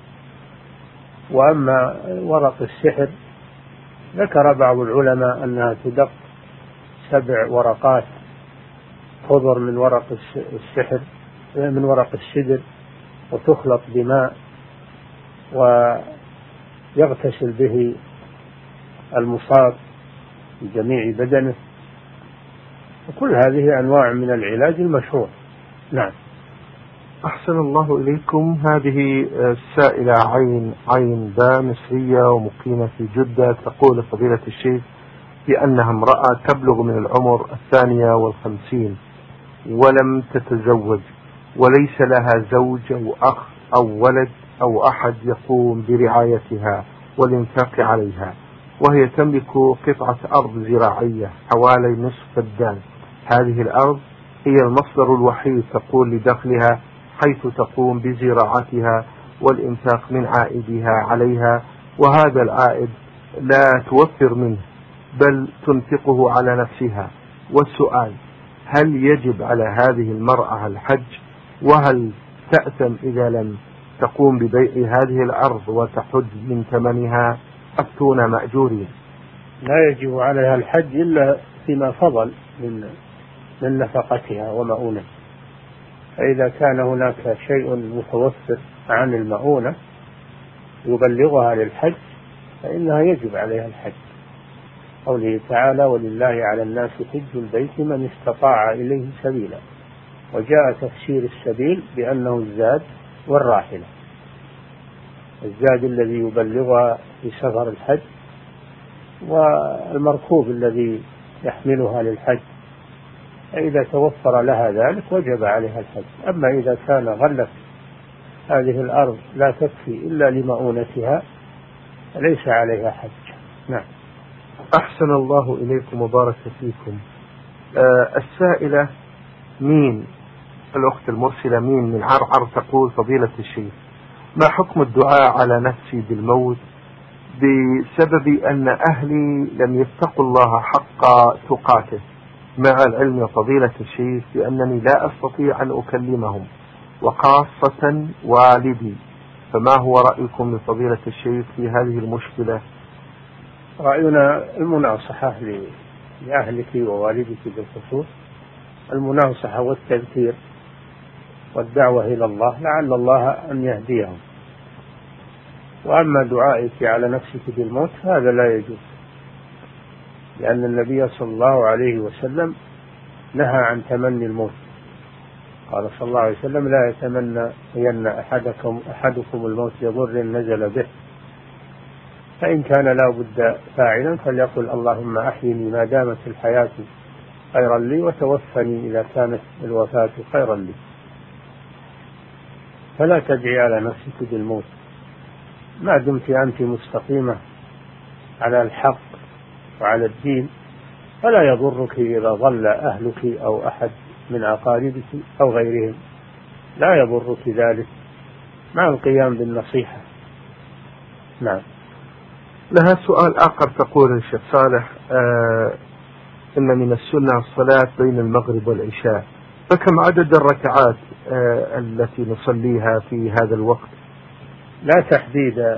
وأما ورق السحر ذكر بعض العلماء أنها تدق 7 ورقات خضر من ورق السحر من ورق السدر وتخلط بماء ويغتسل به المصاب في جميع بدنه، وكل هذه أنواع من العلاج المشروع. نعم. أحسن الله إليكم. هذه السائلة عين باء مصرية ومقيمة في جدة، تقول فضيلة الشيخ بأنها امرأة تبلغ من العمر 52 ولم تتزوج وليس لها زوج أو أخ أو ولد أو أحد يقوم برعايتها والإنفاق عليها، وهي تملك قطعة أرض زراعية حوالي نصف فدان. هذه الأرض هي المصدر الوحيد تقول لدخلها، حيث تقوم بزراعتها والإنفاق من عائدها عليها، وهذا العائد لا توفر منه بل تنفقه على نفسها. والسؤال هل يجب على هذه المرأة الحج؟ وهل تأثم إذا لم تقوم ببيع هذه الأرض وتحج من ثمنها؟ أفتونا مأجورين. لا يجب عليها الحج إلا فيما فضل من نفقتها ومؤونتها، فإذا كان هناك شيء متوفر عن المؤونة يبلغها للحج فإنها يجب عليها الحج. قوله تعالى ولله على الناس حج البيت من استطاع إليه سبيلا، وجاء تفسير السبيل بأنه الزاد والراحلة، الزاد الذي يبلغها في سفر الحج والمركوب الذي يحملها للحج، فإذا توفر لها ذلك وجب عليها الحج. أما إذا كان غلت هذه الأرض لا تكفي إلا لمؤونتها فليس عليها حج. نعم. أحسن الله إليكم وبارك فيكم. السائلة مين الأخت المرسلة مين من عرعر تقول فضيلة الشيخ ما حكم الدعاء على نفسي بالموت بسبب أن أهلي لم يتقوا الله حق تقاته، مع العلم يا فضيلة الشيخ بأنني لا أستطيع أن أكلمهم وخاصة والدي، فما هو رأيكم لفضيلة الشيخ في هذه المشكلة؟ رأينا المناصحة لأهلك ووالدك بالخصوص، المناصحة والتذكير والدعوة إلى الله لعل الله أن يهديهم. وأما دعائك على نفسك بالموت هذا لا يجوز، لأن النبي صلى الله عليه وسلم نهى عن تمني الموت. قال صلى الله عليه وسلم لا يتمنين أحدكم الموت لضر نزل به، فإن كان لا بد فاعلا فليقل اللهم أحيني ما دامت الحياة خيرا لي وتوفني إذا كانت الوفاة خيرا لي. فلا تدعي على نفسك بالموت ما دمت أنت مستقيمة على الحق وعلى الدين، فلا يضرك إذا ضل أهلك أو أحد من أقاربك أو غيرهم، لا يضرك ذلك مع القيام بالنصيحة. نعم. لها سؤال آخر تقول الشيخ صالح إن من السنة الصلاة بين المغرب والعشاء، فكم عدد الركعات التي نصليها في هذا الوقت؟ لا تحديد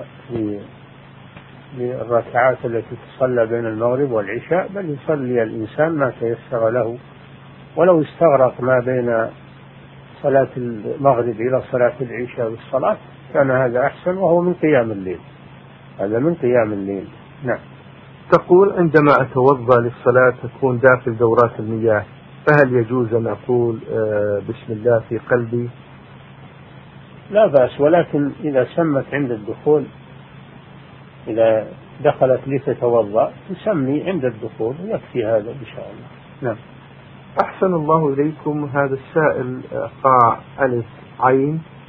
للركعات التي تصلى بين المغرب والعشاء، بل يصلي الإنسان ما تيسر له، ولو استغرق ما بين صلاة المغرب إلى صلاة العشاء والصلاة كان هذا أحسن، وهو من قيام الليل، هذا من قيام الليل. نعم. تقول عندما أتوضأ للصلاة تكون داخل دورات المياه، فهل يجوز أن أقول بسم الله في قلبي؟ لا بأس، ولكن إذا سمت عند الدخول، إذا دخلت لتتوضأ تسمي عند الدخول يكفي هذا إن شاء الله. نعم. أحسن الله إليكم. هذا السائل قاع ألف عين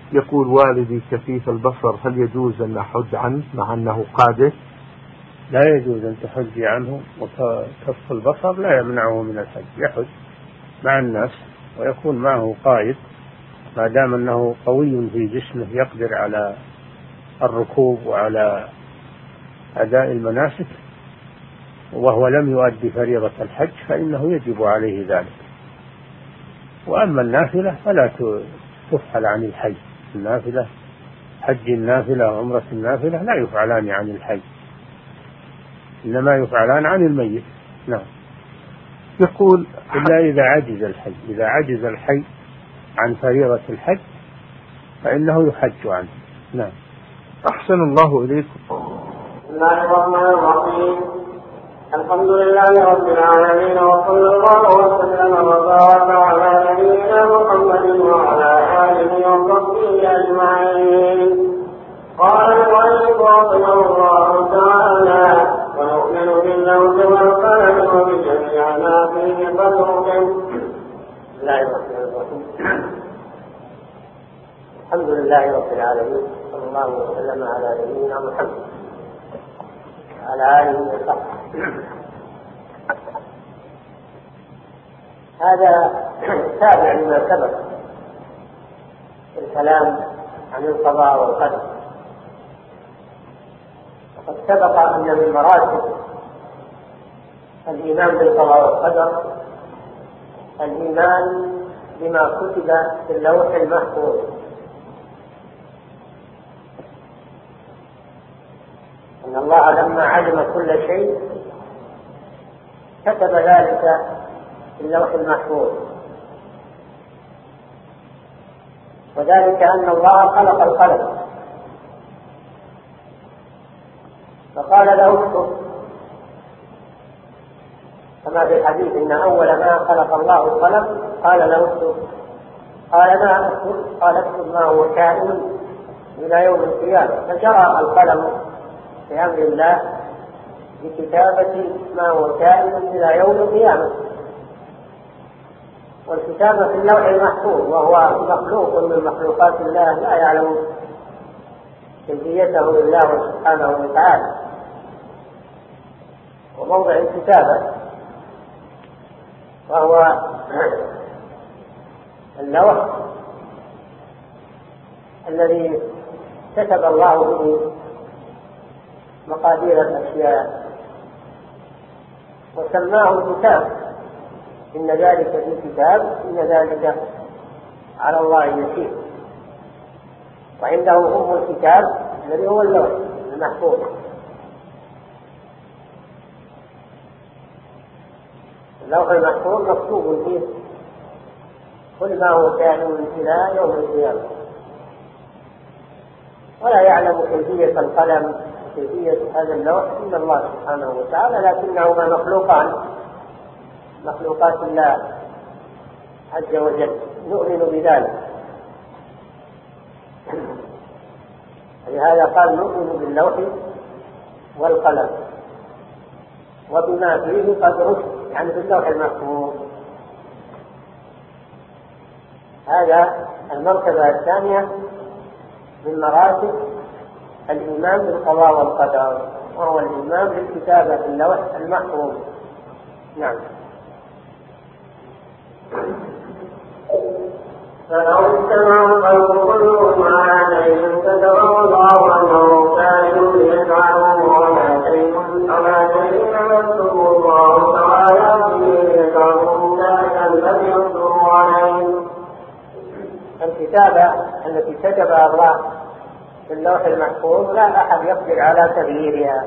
يقول والدي كفيف البصر، هل يجوز أن أحج عنه مع أنه قادر؟ لا يجوز أن تحجي عنه، وكف البصر لا يمنعه من الحج، يحج مع الناس ويكون معه قائد ما دام أنه قوي في جسمه يقدر على الركوب وعلى أداء المناسك وهو لم يؤدي فريضة الحج فإنه يجب عليه ذلك. وأما النافلة فلا تفعل عن الحج، النافلة حج النافلة وعمرة النافلة لا يفعلان عن الحج، إنما يفعلان عن الميت. نعم. يقول إلا إذا عجز الحج، إذا عجز الحي عن فريضة الحج فإنه يحج عنه. نعم. أحسن الله إليكم. بسم الله الرحمن الرحيم. الحمد لله رب العالمين، وصلى الله وسلم وبارك على نبينا محمد وعلى آله وصحبه أجمعين. قال المؤلف رحمه الله تعالى: ونؤمن باللوح والقلم وبجميع ما فيه قدر. بسم الله الرحمن الرحيم. الحمد لله رب العالمين، صلى الله وسلم على نبينا محمد وعلى آله وصحبه. هذا تابع لما سبق في الكلام عن القضاء والقدر. وقد سبق أن من مراتب الإيمان بالقضاء والقدر الإيمان بما كتب في اللوح المحفوظ، أن الله لما علم كل شيء كتب ذلك في اللوح المحفوظ، وذلك أن الله خلق القلم فقال له اكتب، كما في الحديث إن أول ما خلق الله القلم قال له اكتب، قال ما اكتب؟ قال اكتب ما هو كائن إلى يوم القيامة، فجرى القلم بأمر الله بكتابة ما هو كائن إلى يوم القيامة. والكتابة في اللوح المحفوظ وهو مخلوق من مخلوقات الله لا يعلم كيفيته إلا هو سبحانه وتعالى. وموضع الكتابة وهو اللوح الذي كتب الله به مقادير الأشياء وسماه كتاب، إن ذلك في كتاب إن ذلك على الله يسير. وعنده أم الكتاب الذي هو اللوح المحفوظ. اللوح المحفوظ مكتوب فيه كل ما هو كائن إلى يوم القيامة، ولا يعلم كيفية القلم كيفية هذا اللوح إلا الله سبحانه وتعالى، لكنهما مخلوقات الله عز وجل، نؤمن بذلك. لهذا قال نؤمن باللوح والقلم وبما فيه قد رسل، يعني باللوح المحفوظ. هذا المرتبة الثانية من مراتب الإيمان بالقضاء والقدر، وهو الإيمان بالكتابة في اللوح المحفوظ. نعم. فلو اجتمع الخلق كلهم على شيء كتبه الله أنه كائن ليفعله وما شيء يكتب الله تعالى فيه يجعله ذلك الذي يصدر عليه. الكتابة التي كتبها الله في اللوح المحفوظ لا أحد يقدر على تغييرها.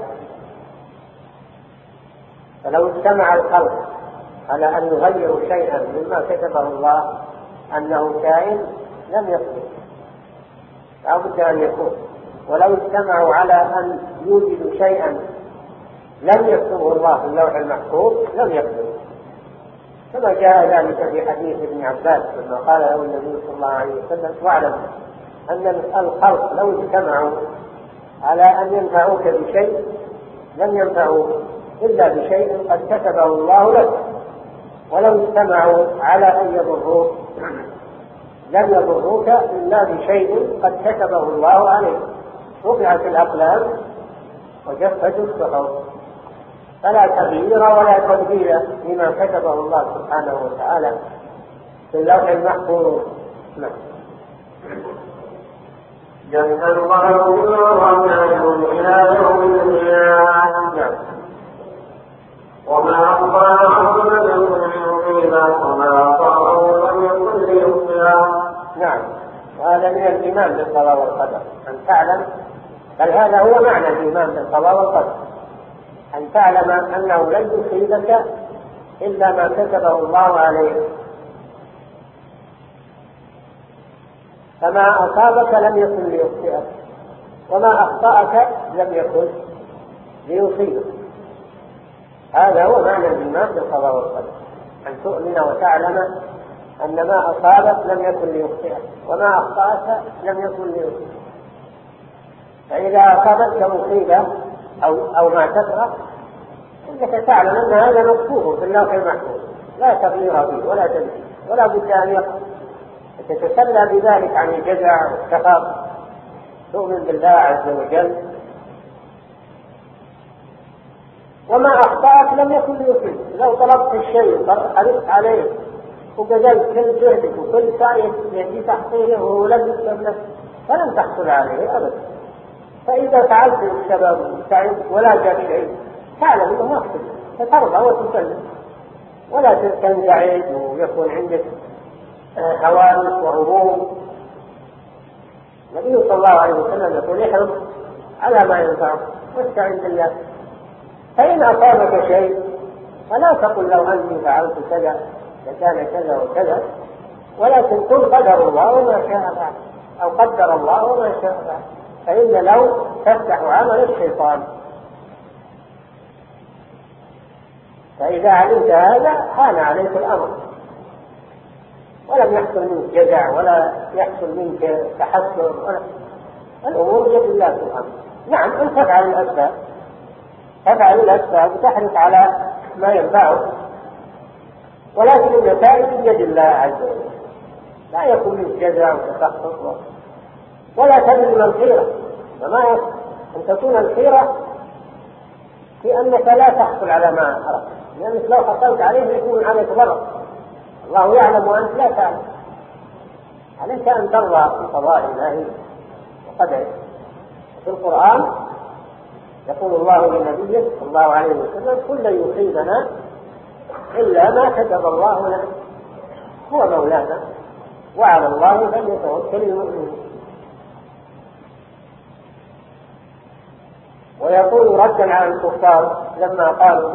فلو اجتمع الخلق على أن يغيروا شيئا مما كتبه الله أنه كائن لم يقدر، لا بد أن يكون. ولو اجتمعوا على أن يوجدوا شيئا لم يكتبه الله في اللوح المحفوظ لم يقدروا، كما جاء ذلك في حديث ابن عباس لما قال له النبي صلى الله عليه وسلم: واعلم أن الخلق لو اجتمعوا على أن ينفعوك بشيء لم ينفعوا إلا بشيء قد كتبه الله لك، ولو اجتمعوا على أن يضروك لم يضروك إلا بشيء قد كتبه الله عليك. رفعت الأقلام وجفت الصحف، فلا تغيير ولا تبديل لما كتبه الله سبحانه وتعالى في اللوح المحفوظ. جل الله الرحمن إلى يوم القيامة. وما أخبر عبد من وما أخبره لم يكن ليخبره. نعم، وهذا من الإيمان بالقضاء والقدر، أن تعلم، بل هذا هو معنى الإيمان بالقضاء والقدر، أن تعلم أنه لن يصيبك إلا ما كتبه الله عليك، فما أصابك لم يكن ليخطئك، وما أخطأك لم يكن ليصيبك. هذا هو معنى الإيمان بالقضاء والقدر، أن تؤمن وتعلم أن ما أصابك لم يكن ليخطئك، وما أخطأك لم يكن ليصيبك. فإذا أصابتك مصيبة أو ما تكره، إنك تعلم أن هذا مكتوب في اللوح المحفوظ، لا تغيير فيه ولا تبديل، ولا بد أن يقع، تتسلى بذلك عن الجزع والسخط، تؤمن بالله عز وجل. وما أخطأك لم يكن ليصيبك. لو طلبت الشيء حرصت عليه وبذلت كل جهدك وكل سعيك في تحصيله ولم يكتب لك فلن تحصل عليه أبدا. فإذا فعلت السبب وسعيت ولا جاء شيء تعلم أنه ما يحصل، فترضى وتسلم ولا تنزعج ويكون عندك حوادث وهموم. النبي صلى الله عليه وسلم يقول احرص على ما ينفعك واستعن بالله. فإن أصابك شيء فلا تقل لو أني فعلت كذا لكان كذا وكذا، ولكن قل قدر الله وما شاء فعل، أو قدر الله وما شاء فعل، فإن لو تفتح عمل الشيطان. فإذا علمت هذا حان عليك الأمر، ولم يحصل منك جزع ولا يحصل منك تحسر، الأمور بيد الله سبحانه. نعم، أن تفعل الأسباب، تفعل الأسباب وتحرص على ما ينفعك، ولكن النتائج بيد الله عز وجل، لا يكون منك جزع وتسخط ولا تبذل من الخيرة. وما أن تكون الخيرة في أنك لا تحصل على ما أردت، لأنك لو حصلت عليه يكون عليك ضرر، الله يعلم وأنت لا تعلم. عليك أن ترضى بقضاء الله وقدره. في القرآن يقول الله لنبيه صلى الله عليه وسلم كل يصيبنا إلا ما كتب الله لنا، هو مولانا وعلى الله فليتوكل المؤمنون. ويقول ردا على الكفار لما قالوا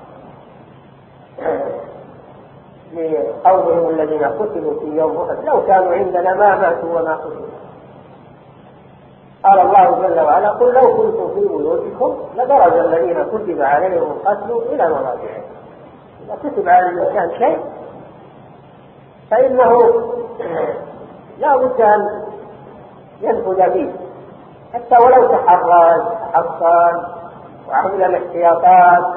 لقومهم الذين قتلوا في يوم أحد لو كانوا عندنا ما ماتوا وما قتلوا، قال الله جل وعلا قل لو كنتم في بيوتكم لبرز الذين كتب عليهم القتل إلى مضاجعهم. إذا كتب على الإنسان شيء فإنه لا بد أن ينفذ فيه، حتى ولو تحرز حصان وعمل الاحتياطات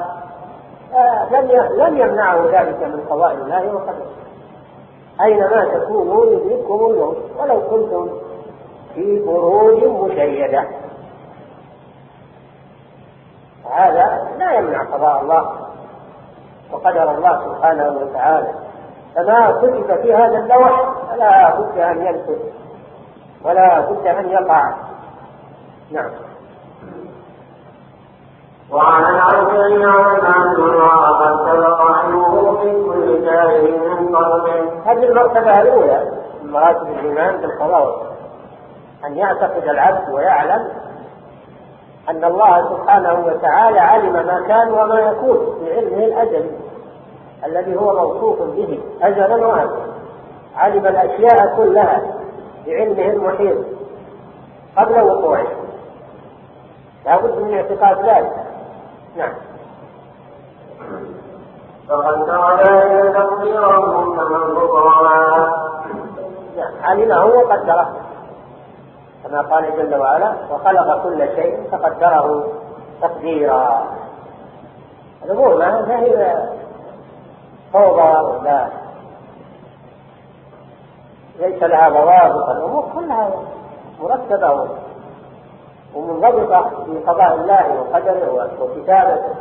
لم يمنعه ذلك من قضاء الله وقدره. أينما تكونوا يدرككم الموت ولو كنتم في بروج مشيدة. هذا لا يمنع قضاء الله وقدر الله سبحانه وتعالى، فما كتب في هذا اللوح فلا بد أن ينفذ ولا بد أن يقع. نعم. وعن العزيز عن الله قد سبق عنه في كل جاهل من قلبه. هذه المرتبة الأولى من مراتب الإيمان بالقضاء، أن يعتقد العبد ويعلم أن الله سبحانه وتعالى علم ما كان وما يكون بعلمه الأزلي الذي هو موصوف به أزلا وأبدا، علم الأشياء كلها بعلمه المحيط قبل وقوعه، لا بد من اعتقاد ذلك. نعم. فقد تعالى تقديرهم كمن ذكرنا. علمه وقدره كما قال جل وعلا وخلق كل شيء فقدره تقديرا. الأمور ما هي فوضى ولا ليس لها ضوابط، الأمور كلها مرتبة ومنضبطة في قضاء الله وقدره وكتابته.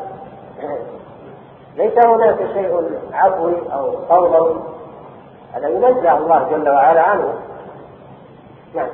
ليس هناك شيء عفوي أو فوضوي، هذا ينزه الله جل وعلا عنه. نعم.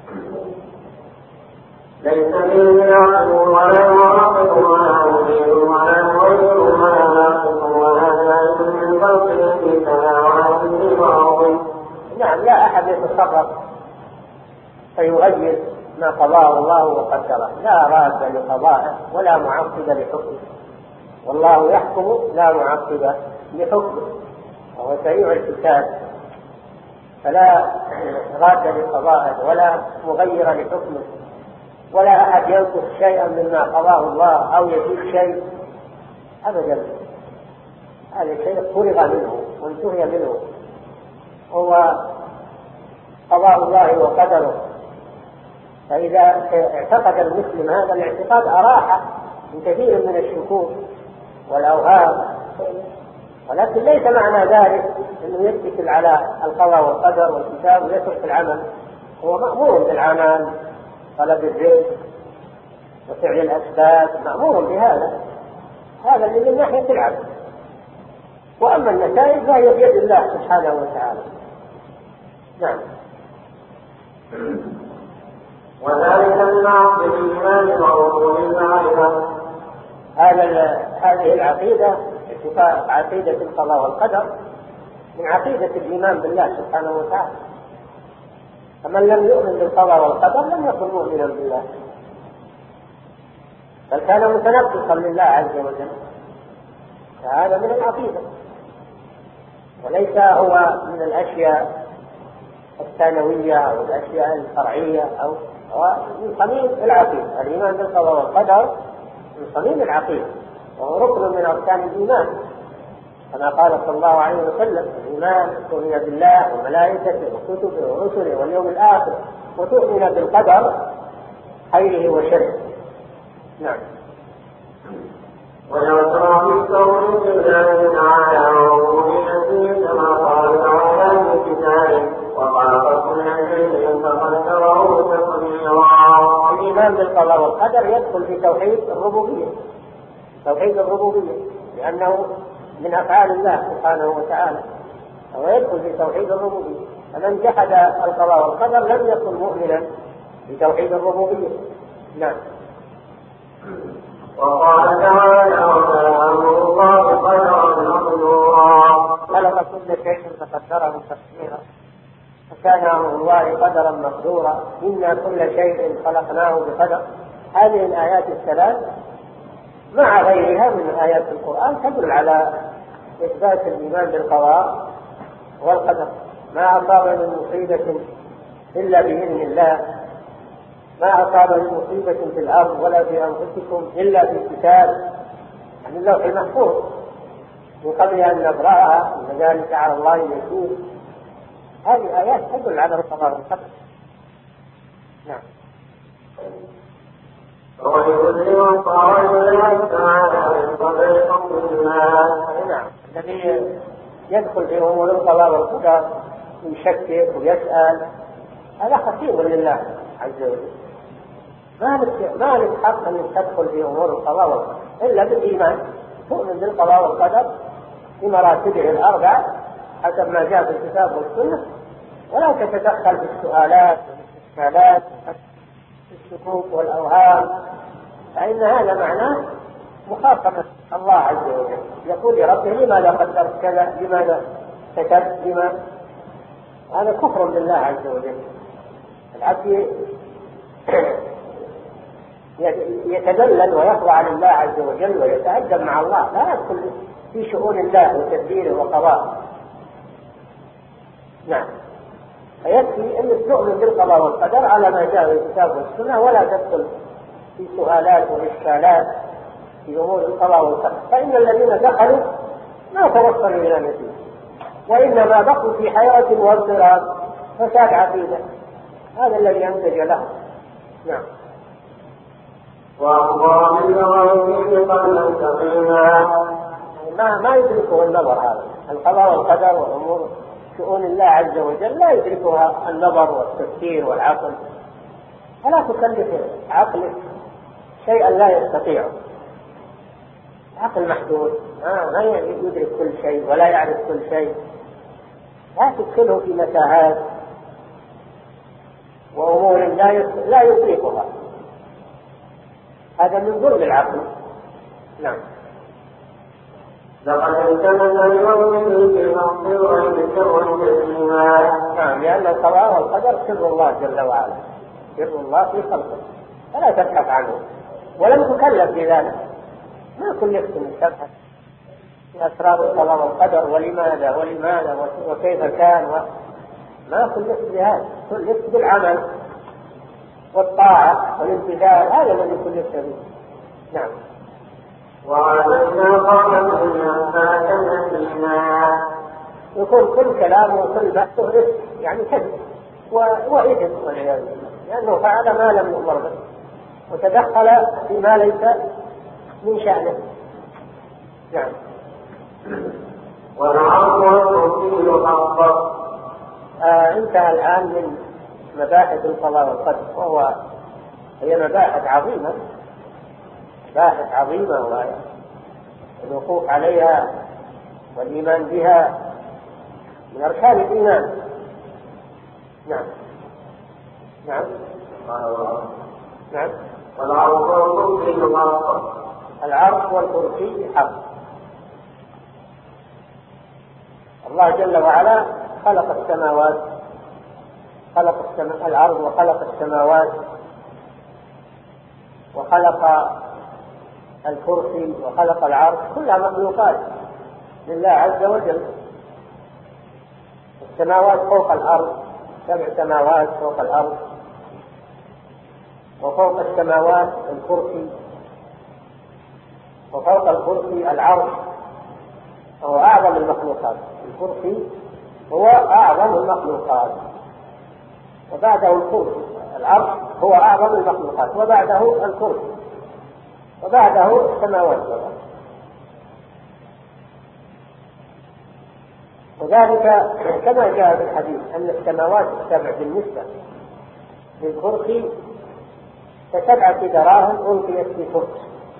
ليس به عقل ولا معقل ولا مبين ولا مغير ولا ناقص ولا زائد من خلقه في سماوات وأرض. نعم، لا أحد يتصرف فيغير ما قضاه الله وقدره، لا راد لقضائه ولا معقب لحكمه، والله يحكم لا معقب لحكمه، وهو سريع الحساب، فلا راد لقضائه ولا مغير لحكمه، ولا أحد ينقص شيئا مما قضاه الله أو يزيد شيء أبدا. هذا شيء فرغ منه وانتهي منه، هو قضاء الله وقدره. فإذا اعتقد المسلم هذا الاعتقاد أراح من كثير من الشكوك والأوهام، ولكن ليس معنى ذلك أنه يتكل على القضاء والقدر والكتاب ويترك العمل. هو مأمور بالعمل، طلب الرزق وفعل الأسباب، مأمور بهذا، هذا اللي من ناحية العبد. وأما النتائج فهي بيد الله سبحانه وتعالى. نعم. وذلك النعم بالإيمان وعقول المعرفة. هذه العقيدة عقيدة القضاء والقدر من عقيدة الإيمان بالله سبحانه وتعالى. فمن لم يؤمن بالقضاء والقدر لم يكن مؤمنا بالله، بل كان متنقصا لله عز وجل. فهذا من العقيدة، وليس هو من الأشياء الثانوية أو الأشياء الفرعية، أو من صميم العقيدة. الإيمان بالقضاء والقدر من صميم العقيدة، وهو ركن من أركان الإيمان، كما قال صلى الله عليه وسلم: الإيمان تؤمن بالله وملائكته وكتبه ورسله واليوم الآخر، وتؤمن بالقدر خيره وشره. نعم. ويقرأ في توحيد الله تعالى وربوبيته كما قال تعالى في كتابه: وخلق كل شيء فقدره تقديرا. الإيمان بالقضاء والقدر يدخل في توحيد الربوبية، توحيد الربوبية، لأنه من أفعال الله سبحانه وتعالى، هو يدخل في توحيد الربوبية. فمن جحد القضاء والقدر لم يكن مؤمنا بتوحيد الربوبية. نعم. وقال تعالى: وأمر الله قدرا مقدورا. خلق كل شيء فقدره تقديرا، فكان أمر الله قدرا مقدورا. إنا كل شيء خلقناه بقدر. هذه الآيات الثلاث مع غيرها من آيات القرآن تدل على إثبات الإيمان بالقضاء والقدر. ما أصاب من مصيبة إلا بإذن الله، ما أصاب من مصيبة في الأرض ولا في أنفسكم إلا في كتاب، يعني اللوح المحفوظ، من قبل أن نبرأها، إن ذلك على الله يسير. هذه آيات تدل على القضاء والقدر. نعم. ولكل وقائع الله تعالى من قبل حكم الله. نعم. الذي يدخل في أمور القضاء والقدر يشكك ويسأل، هذا خطير لله عز وجل. ما لك حق أن تدخل في أمور القضاء والقدر إلا بالإيمان، تؤمن بالقضاء والقدر بمراتبه الأربع حسب ما جاء في الكتاب والسنة، ولا تتدخل في السؤالات والاستشكالات في الشكوك والأوهام، فإن هذا معناه مخاطبة الله عز وجل. يقول لربه: لماذا قدرت كذا؟ لماذا كتبت؟ لما؟ هذا كفر بالله عز وجل. العبد يتذلل ويخضع لله عز وجل ويتأدب مع الله، لا يدخل في شؤون الله وتدبيره وقضائه. نعم. فيكفي أن تؤمن بالقضاء والقدر على ما جاء في الكتاب والسنة، ولا تدخل في سؤالات وإشكالات في أمور القضاء والقدر، فإن الذين دخلوا ما توصلوا إلى نتيجة، وإنما بقوا في حياة واضطراب فساد عقيدة. هذا الذي أنتج لهم. نعم. وأخبر بالغيب قبل سقيما. ما يدركه النظر هذا، القضاء والقدر والأمور شؤون الله عز وجل لا يدركها النظر والتفكير والعقل، فلا تكلف عقلك شيئا لا يستطيعه. عقل محدود ما يدرك كل شيء ولا يعرف كل شيء. لا تدخله في متاهات وأمور لا يطيقها، هذا من ظلم العقل. نعم. لقد التمس اليوم في مغفرة سر جسيما. نعم، لأن القضاء والقدر سر الله جل وعلا، سر الله في خلقه، فلا تبحث عنه ولم تكلف بذلك. ما كلفت من تبحث في أسرار القضاء والقدر ولماذا وكيف كان ما كلفت بهذا، كلفت بالعمل والطاعة والامتثال، هذا الذي كلفت به. نعم. وعلمنا قبل الناس نسينا. يكون كل كلام وكل بحثه رزق، يعني كذب وإثم والعياذ بالله، لأنه فعل ما لم يؤمر به وتدخل فيما ليس من شأنه. نعم. والعرض والكرسي حقا. انتهى الآن من مباحث القضاء والقدر، هي مباحث عظيمة، مباحث عظيمة، والوقوف عليها والإيمان بها من أركان الإيمان. نعم. نعم. نعم. والعرض والكرسي حقا. العرض والكرسي حق. الله جل وعلا خلق السماوات، الأرض، وخلق السماوات، وخلق الكرسي، وخلق العرش، كلها مخلوقات لله عز وجل. السماوات فوق الأرض، 7 سماوات فوق الأرض، وفوق السماوات الكرسي، وفوق الكرسي العرش، هو أعظم المخلوقات. الكرسي هو أعظم المخلوقات، وبعده الكرسي. العرش هو أعظم المخلوقات، وبعده الكرسي، وبعده السماوات والأرض. وذلك كما جاء في الحديث أن السماوات السبع بالنسبة للكرسي ك7 دراهم ألقيت في كرسي.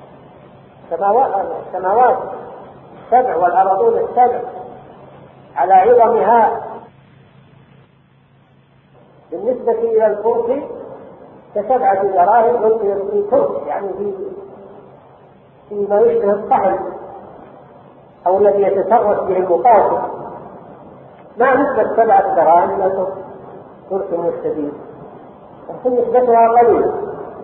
السماوات السبع والأرضون السبع على عظمها بالنسبة إلى الكرسي ك7 دراهم ألقيت في كرسي، يعني فيما يشبه الطحن أو الذي يتسرس به المقاتل، ما نسبة 7 دراهم إلى كرسي مستدير، لكن نسبتها قليلة.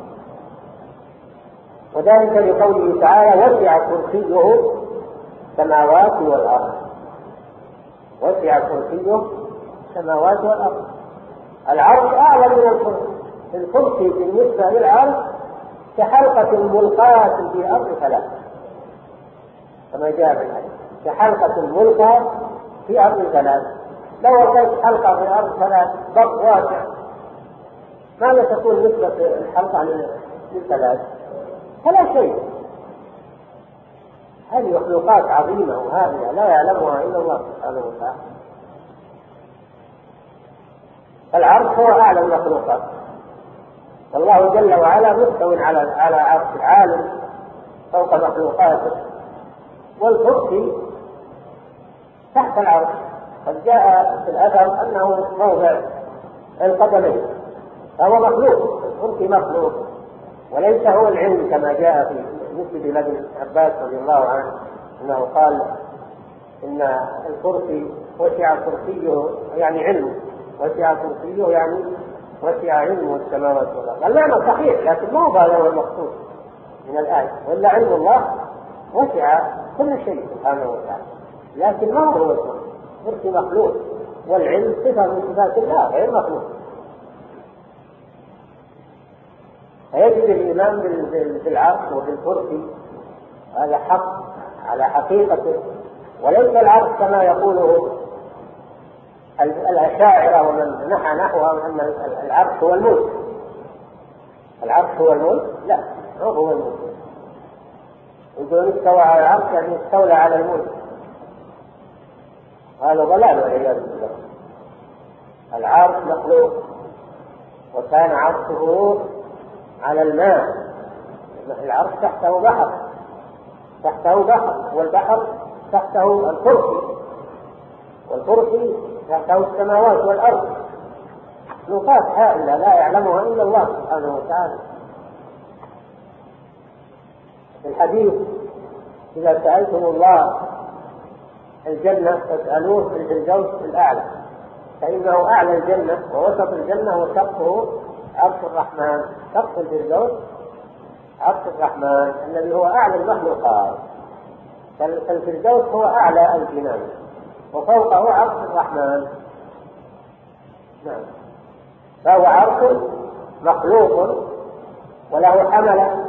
وذلك لقوله تعالى: وسع كرسيه السماوات والأرض. وسع كرسيه السماوات والأرض. العرش أعلى من الكرسي. الكرسي بالنسبة للعرش كحلقة ملقاة في أرض 3، كما جاء في الحديث، كحلقة ملقاة في أرض 3. لو وجدت حلقة في أرض 3 ضغط واسع، ماذا تكون نسبة الحلقة لل3؟ فلا شيء. هذه مخلوقات عظيمة وهذه لا يعلمها إلا الله سبحانه وتعالى. العرش هو أعلى المخلوقات، والله جل وعلا مستو على عرش العالم فوق مخلوقاته، والكرسي تحت العرش. قد جاء في الأثر أنه موضع القدمين، فهو مخلوق، الكرسي مخلوق، وليس هو العلم كما جاء في مسند ابن عباس رضي الله عنه انه قال ان الكرسي وسع كرسيه يعني علمه، وسع كرسيه يعني وسع علمه السماوات والارض. المعنى صحيح، لكن ما هو هذا هو المقصود من الآية، والا علم الله وسع كل شيء سبحانه وتعالى، لكن ما هو الكرسي مخلوق، والعلم صفة من صفات الله غير مخلوق. فيجب الإيمان بالعرش وبالكرسي، هذا حق على حقيقته، وليس العرش كما يقوله الأشاعرة ومن نحى نحوه أن العرش هو الملك. العرش هو الملك؟ لا، هو الملك. يقولون استوى على العرش يعني استولى على الملك. هذا ضلال والعياذ بالله. العرش مخلوق، وكان عرشه على الماء. العرش تحته بحر، والبحر تحته الكرسي، والكرسي تحته السماوات والأرض، مخلوقات هائلة لا يعلمها إلا الله سبحانه وتعالى. في الحديث: إذا سألتم الله الجنة فاسألوه في الفردوس الأعلى، فإنه أعلى الجنة ووسط الجنة وسقفه عرش الرحمن. سقف الفردوس عرش الرحمن الذي هو أعلى المخلوقات، فالفردوس هو أعلى الجنان، وفوقه عرش الرحمن. نعم. فهو عرش مخلوق وله حملة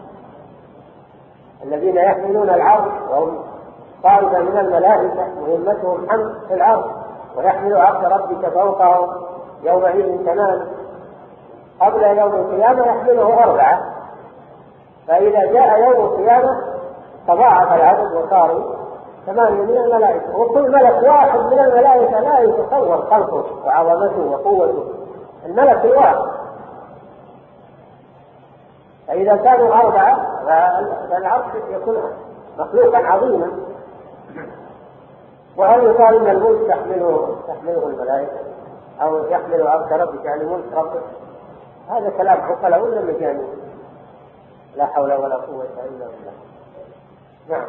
الذين يحملون العرش، وهم طائفة من الملائكة مهمتهم حمل في العرش، ويحمل عرش ربك فوقهم يومئذ تمام. قبل يوم القيامة يحمله 4، فإذا جاء يوم القيامة تضاعف العدد وصاروا 8 من الملائكة، وكل ملك واحد من الملائكة لا يتصور خلقه وعظمته وقوته. الملك الواحد، فإذا كانوا 4 فالعرش يكون مخلوقا عظيما. وهل يقال ان الملك تحمله الملائكة او يحمل عرش ربك، يعني ملك ربك؟ هذا كلام عقلاء ولا مجانين؟ لا حول ولا قوة الا بالله. نعم.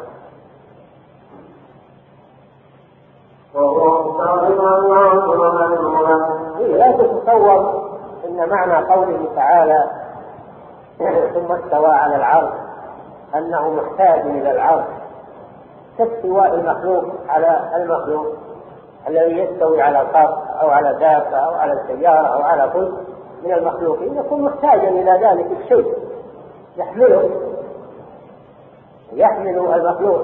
لا تتصور ان معنى قوله تعالى ثم استوى على العرش انه محتاج الى العرش كاستواء المخلوق على المخلوق الذي يستوي على القصر او على دابة او على السيارة او على كل من المخلوقين، يكون محتاجا الى ذلك الشيء يحمل المخلوق.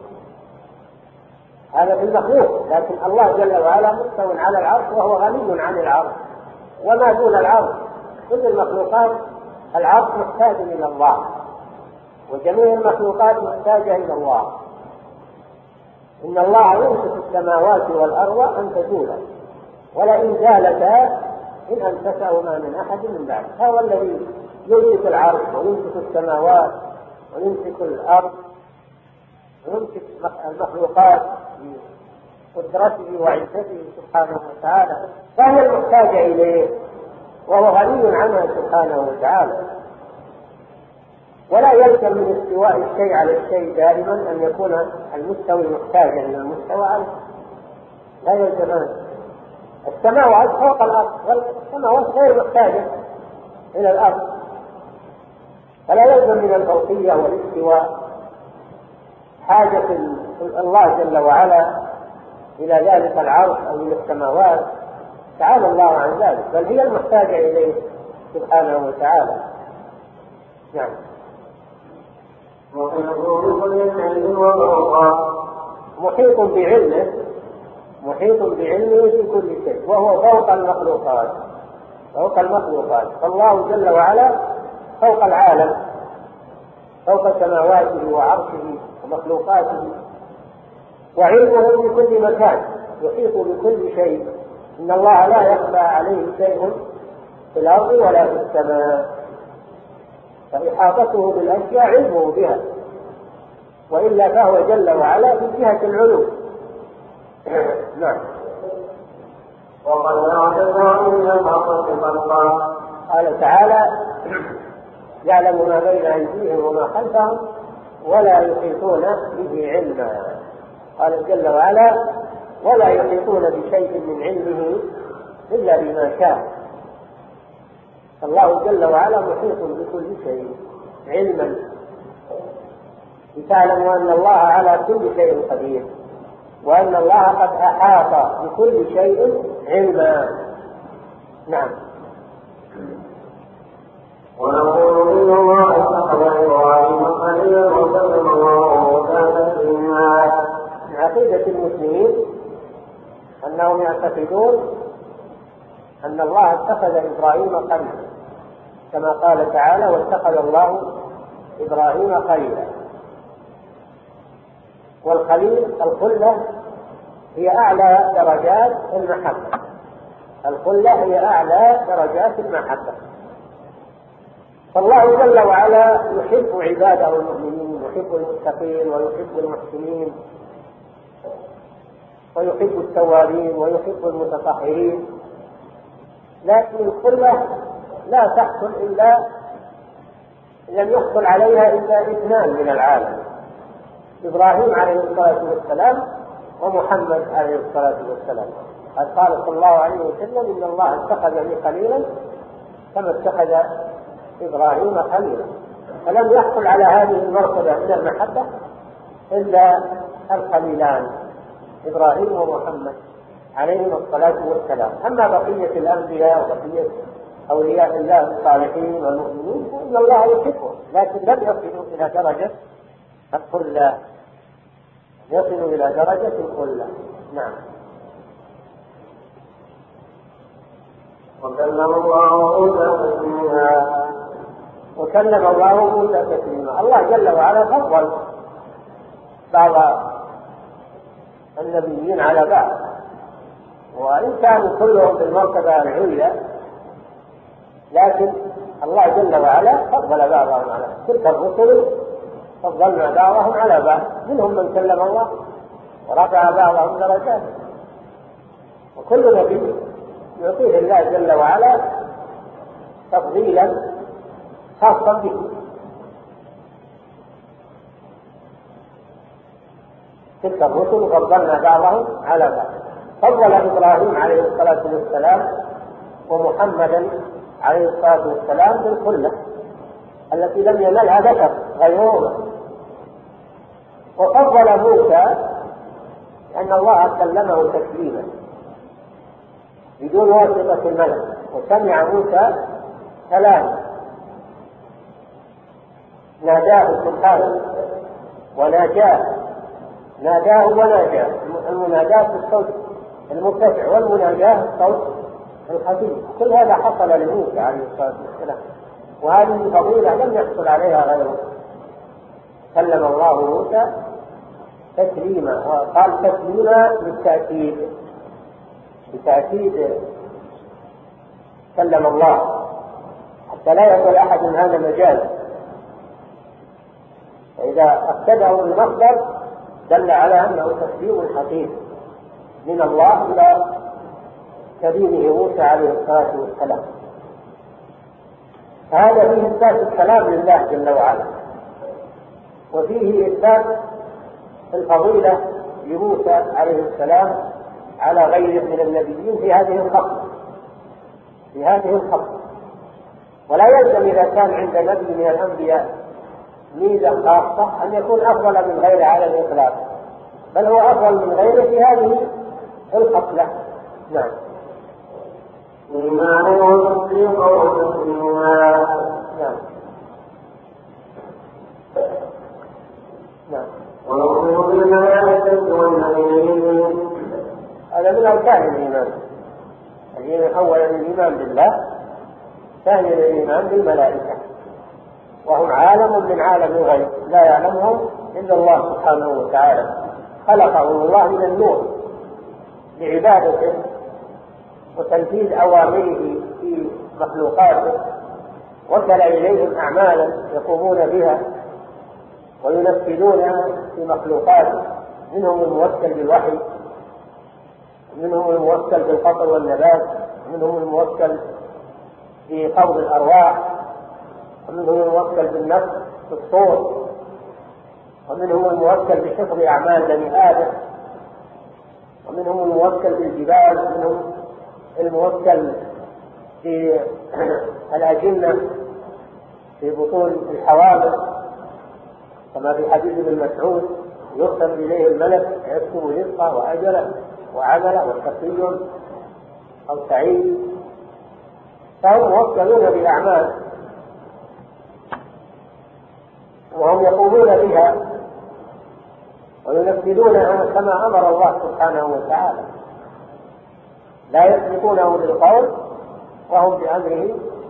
هذا في المخلوق، لكن الله جل وعلا مستو على العرش وهو غني عن العرش وما دون العرش. كل المخلوقات العرش محتاج الى الله، وجميع المخلوقات محتاجة الى الله. إن الله يمسك السماوات والأرض أن تزولا ولئن زالتا إن أمسكهما من أحد من بعد. هو الذي يمسك العرش ويمسك السماوات ويمسك الأرض ويمسك المخلوقات بقدرته وعزته سبحانه وتعالى، فهي المحتاجة إليه وهو غني عنها سبحانه وتعالى. ولا يلزم من استواء الشيء على الشيء دائما أن يكون المستوي محتاجا إلى المستوى عنه، لا يلزمان. السماوات فوق الأرض والسماوات غير محتاجة إلى الأرض، فلا يلزم من الفوقية والاستواء حاجة الله جل وعلا إلى ذلك العرش أو إلى السماوات، تعالى الله عن ذلك، بل هي المحتاجة إليه سبحانه وتعالى. نعم. محيط بعلمه في كل شيء، وهو فوق المخلوقات. فالله جل وعلا فوق العالم، فوق سماواته وعرشه ومخلوقاته، وعلمه في كل مكان، يحيط بكل شيء. إن الله لا يخفى عليه شيء في الأرض ولا في السماء، فإحاطته بالأشياء علمه بها، وإلا فهو جل وعلا في جهة العلو. نعم. قال تعالى: يعلم ما بين أيديهم وما خلفهم ولا يحيطون به علما. قال جل وعلا: ولا يحيطون بشيء من علمه إلا بما شاء. الله جل وعلا محيط بكل شيء علما، لتعلموا أن الله على كل شيء قدير، وأن الله قد أحاط بكل شيء علما. نعم. ونقول إن الله اتخذ إبراهيم خليلا وكلم الله وكان تكليما. من عقيدة المسلمين أنهم يعتقدون أن الله اتخذ إبراهيم خليلا، كما قال تعالى: واتخذ الله إبراهيم خليلا. والخليل الخلة هي أعلى درجات المحبة، الخلة هي أعلى درجات المحبة. فالله جل وعلا يحب عباده المؤمنين، يحب المتقين ويحب المحسنين ويحب التوابين ويحب المتطهرين، لكن الخلة لا تحصل إلا لم يحصل عليها إلا اثنان من العالم، إبراهيم عليه الصلاة والسلام ومحمد عليه الصلاة والسلام. قد قال صلى الله عليه وسلم: إن الله اتخذني خليلا كما اتخذ إبراهيم خليلا. فلم يحصل على هذه المرتبة من المحبة إلا الخليلان إبراهيم ومحمد عليهم الصلاة والسلام. أما بقية الأنبياء وبقية أولياء الله الصالحين والمؤمنين فإن الله يحبهم، لكن لم يصلوا إلى درجة الخلة، يصلوا إلى درجة الخلة. نعم. وكلم الله موسى تكليما. وكلم الله موسى تكليما. الله جل وعلا فضل بعض النبيين على بعض، وإن كانوا كلهم في المرتبة العليا، لكن الله جل وعلا فضل بعضهم على تلك الرسل، فضلنا بعضهم على بعض، منهم من كلم الله ورفع بعضهم درجات، وكل نبي يعطيه الله جل وعلا تفضيلا خاصا به. تلك الرسل فضلنا بعضهم على بعض. فضل إبراهيم عليه الصلاة والسلام ومحمدا عليه الصلاة والسلام بالخلة التي لم ينلها بشر غيرهما. وفضل موسى أن الله كلمه تكليما بدون واسطة الملك، وسمع موسى كلامه، ناداه سبحانه وناجاه، ناداه وناجاه. المناداة بالصوت المرتفع والمناجاة بالصوت الخفيف. كل هذا حصل لموسى عليه الصلاة والسلام، وهذه فضيلة لم يحصل عليها غيره. كلم الله موسى تكليما، وقال تكليما بالتأكيد، بتأكيد كلم الله، حتى لا يقول أحد من هذا مجاز. فإذا ابتدأوا بالمصدر دل على أنه تكليم حقيقي من الله إلى كليمه موسى عليه الصلاة والسلام. هذا فيه إثبات الكلام لله جل وعلا، وفيه إثبات الفضيلة لموسى عليه السلام على غيره من النبيين في هذه الخطوة. ولا يلزم إذا كان عند نبي من الأنبياء ميزة خاصة أن يكون أفضل من غيره على الإطلاق، بل هو أفضل من غيره في هذه الخصلة. نعم. إيمان وتصديق وتسليما. نعم. نعم. ونؤمن بالملائكة والنبيين. هذا من أركان الإيمان. أولا الإيمان بالله، ثانيا الإيمان بالملائكة، وهم عالم من عالم الغيب لا يعلمهم إلا الله سبحانه وتعالى. خلقهم الله من النور لعبادته وتنفيذ أوامره في مخلوقاته، وكل إليهم أعمالا يقومون بها وينفذونها في مخلوقاته، منهم الموكل بالوحي، منهم الموكل بالقطر والنبات، منهم الموكل بقبض الأرواح، ومنهم الموكل بالنفس في الصور، ومنهم الموكل بحفظ أعمال بني آدم، ومنهم الموكل بالجبال، ومنهم الموكل في الأجنة في بطون الحوامل، كما في حديث ابن مسعود: يرسل إليه الملك يكتب رزقه وأجله وعمله وشقي أو سعيد. فهم موكلون بأعمال وهم يقومون بها وينفذونها كما أمر الله سبحانه وتعالى، لا يسبقونه بالقول وهم بأمره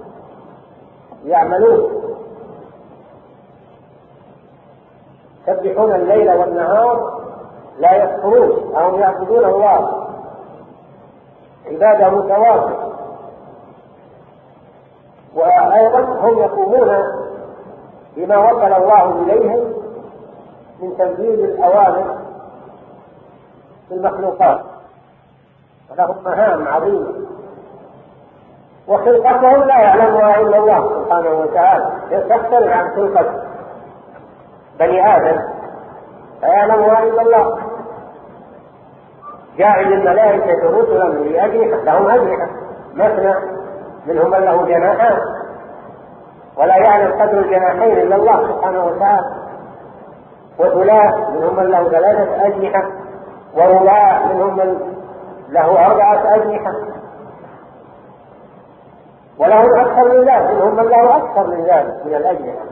يعملون. يسبحون الليل والنهار لا يكفرون أو يعبدون الله عبادة متواصلة، وأيضا هم يقومون بما وصل الله إليهم من تنفيذ الأوامر في المخلوقات، ولهم مهام عظيمة، وخلقتهم لا يعلمها إلا الله سبحانه وتعالى، تختلف عن خلقة بني آدم لا يعلمها إلا الله. جاعل الملائكة رسلا لأجنحة، لهم أجنحة مثنى، منهم من له جناحان، ولا يعلم قدر الجناحين إلا الله سبحانه وتعالى، وثلاث، منهم من له 3 أجنحة، ورباع، منهم من له 4 أجنحة، وله أكثر من ذلك، منهم من له أكثر من ذلك من الأجنحة،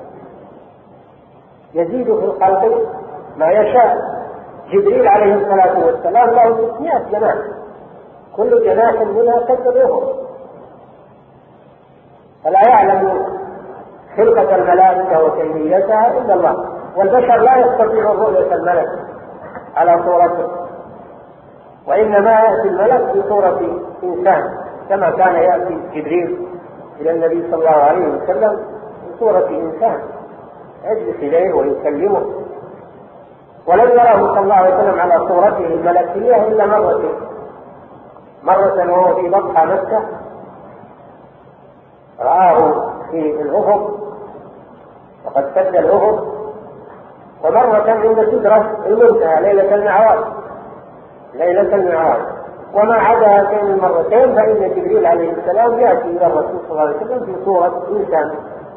يزيد في الخلق ما يشاء. جبريل عليه الصلاة والسلام له 600 جناح، كل جناح منها قدره، فلا يعلم خلقة الملائكة وكيفيتها إلا الله، والبشر لا يستطيع رؤية الملك على صورته، وإنما يأتي الملك في صورة إنسان، كما كان يأتي جبريل إلى النبي صلى الله عليه وسلم في صورة إنسان يجلس إليه ويكلمه، ولم يره صلى الله عليه وسلم على صورته الملكية إلا مرة وهو في بطحة مكة رآه في الأفق وقد سد الأفق، ومرة عند سدرة المنتهى ليلة المعراج، وما عدا هاتين المرتين فإن جبريل عليه السلام يأتي إلى الرسول صلى الله عليه وسلم في صورة إنسان،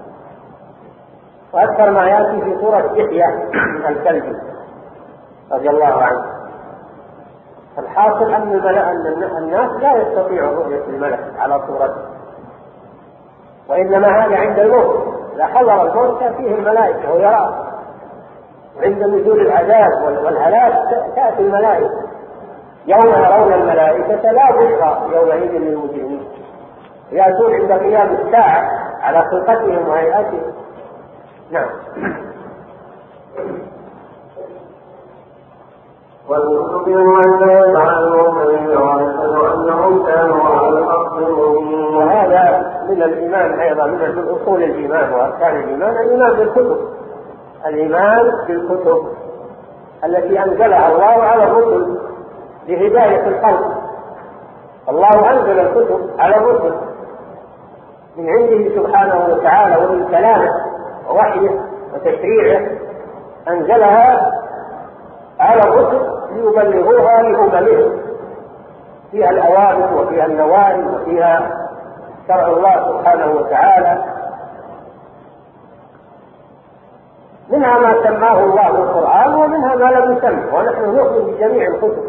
وأكثر ما يأتي في صورة يحيى الكلبي رضي الله عنه. الحاصل أن الناس لا يستطيع رؤية الملك على صورته، وإنما هذا عند الموت، إذا حضر الموت تأتيه الملائكة ويراه، وعند نزول العذاب والهلاك تأتي الملائكة، يوم يرون الملائكة لا بشرى يومئذ للمجرمين، يأتون عند قيام الساعة على خلقتهم وهيئتهم. نعم. وهذا من الإيمان أيضا، من أصول الإيمان وأركان الإيمان، الإيمان بالكتب، الإيمان بالكتب التي أنزلها الله على الرسل لهداية الخلق. الله أنزل الكتب على الرسل من عنده سبحانه وتعالى، ومن كلامه ووحيه وتشريعه أنزلها على الرسل ليبلغوها لأممهم، فيها الأوامر وفيها النواهي وفيها شرع الله سبحانه وتعالى، منها ما سماه الله القرآن ومنها ما لم يسمه، ونحن نؤمن بجميع الكتب.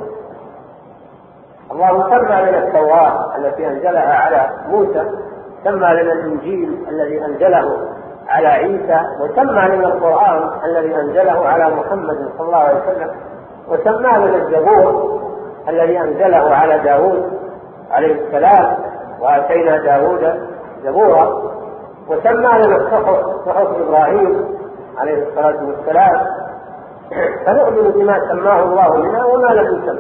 الله سمى لنا التوراة التي أنزلها على موسى، سمى لنا الإنجيل الذي أنزله على عيسى، وسمى لنا القرآن الذي أنزله على محمد صلى الله عليه وسلم، وسمى لنا الزبور الذي أنزله على داود عليه السلام، وآتينا داود زبورا، وسمى لنا صحف إبراهيم عليه الصلاة والسلام. فنؤمن بما سماه الله لنا وما لم يسمه،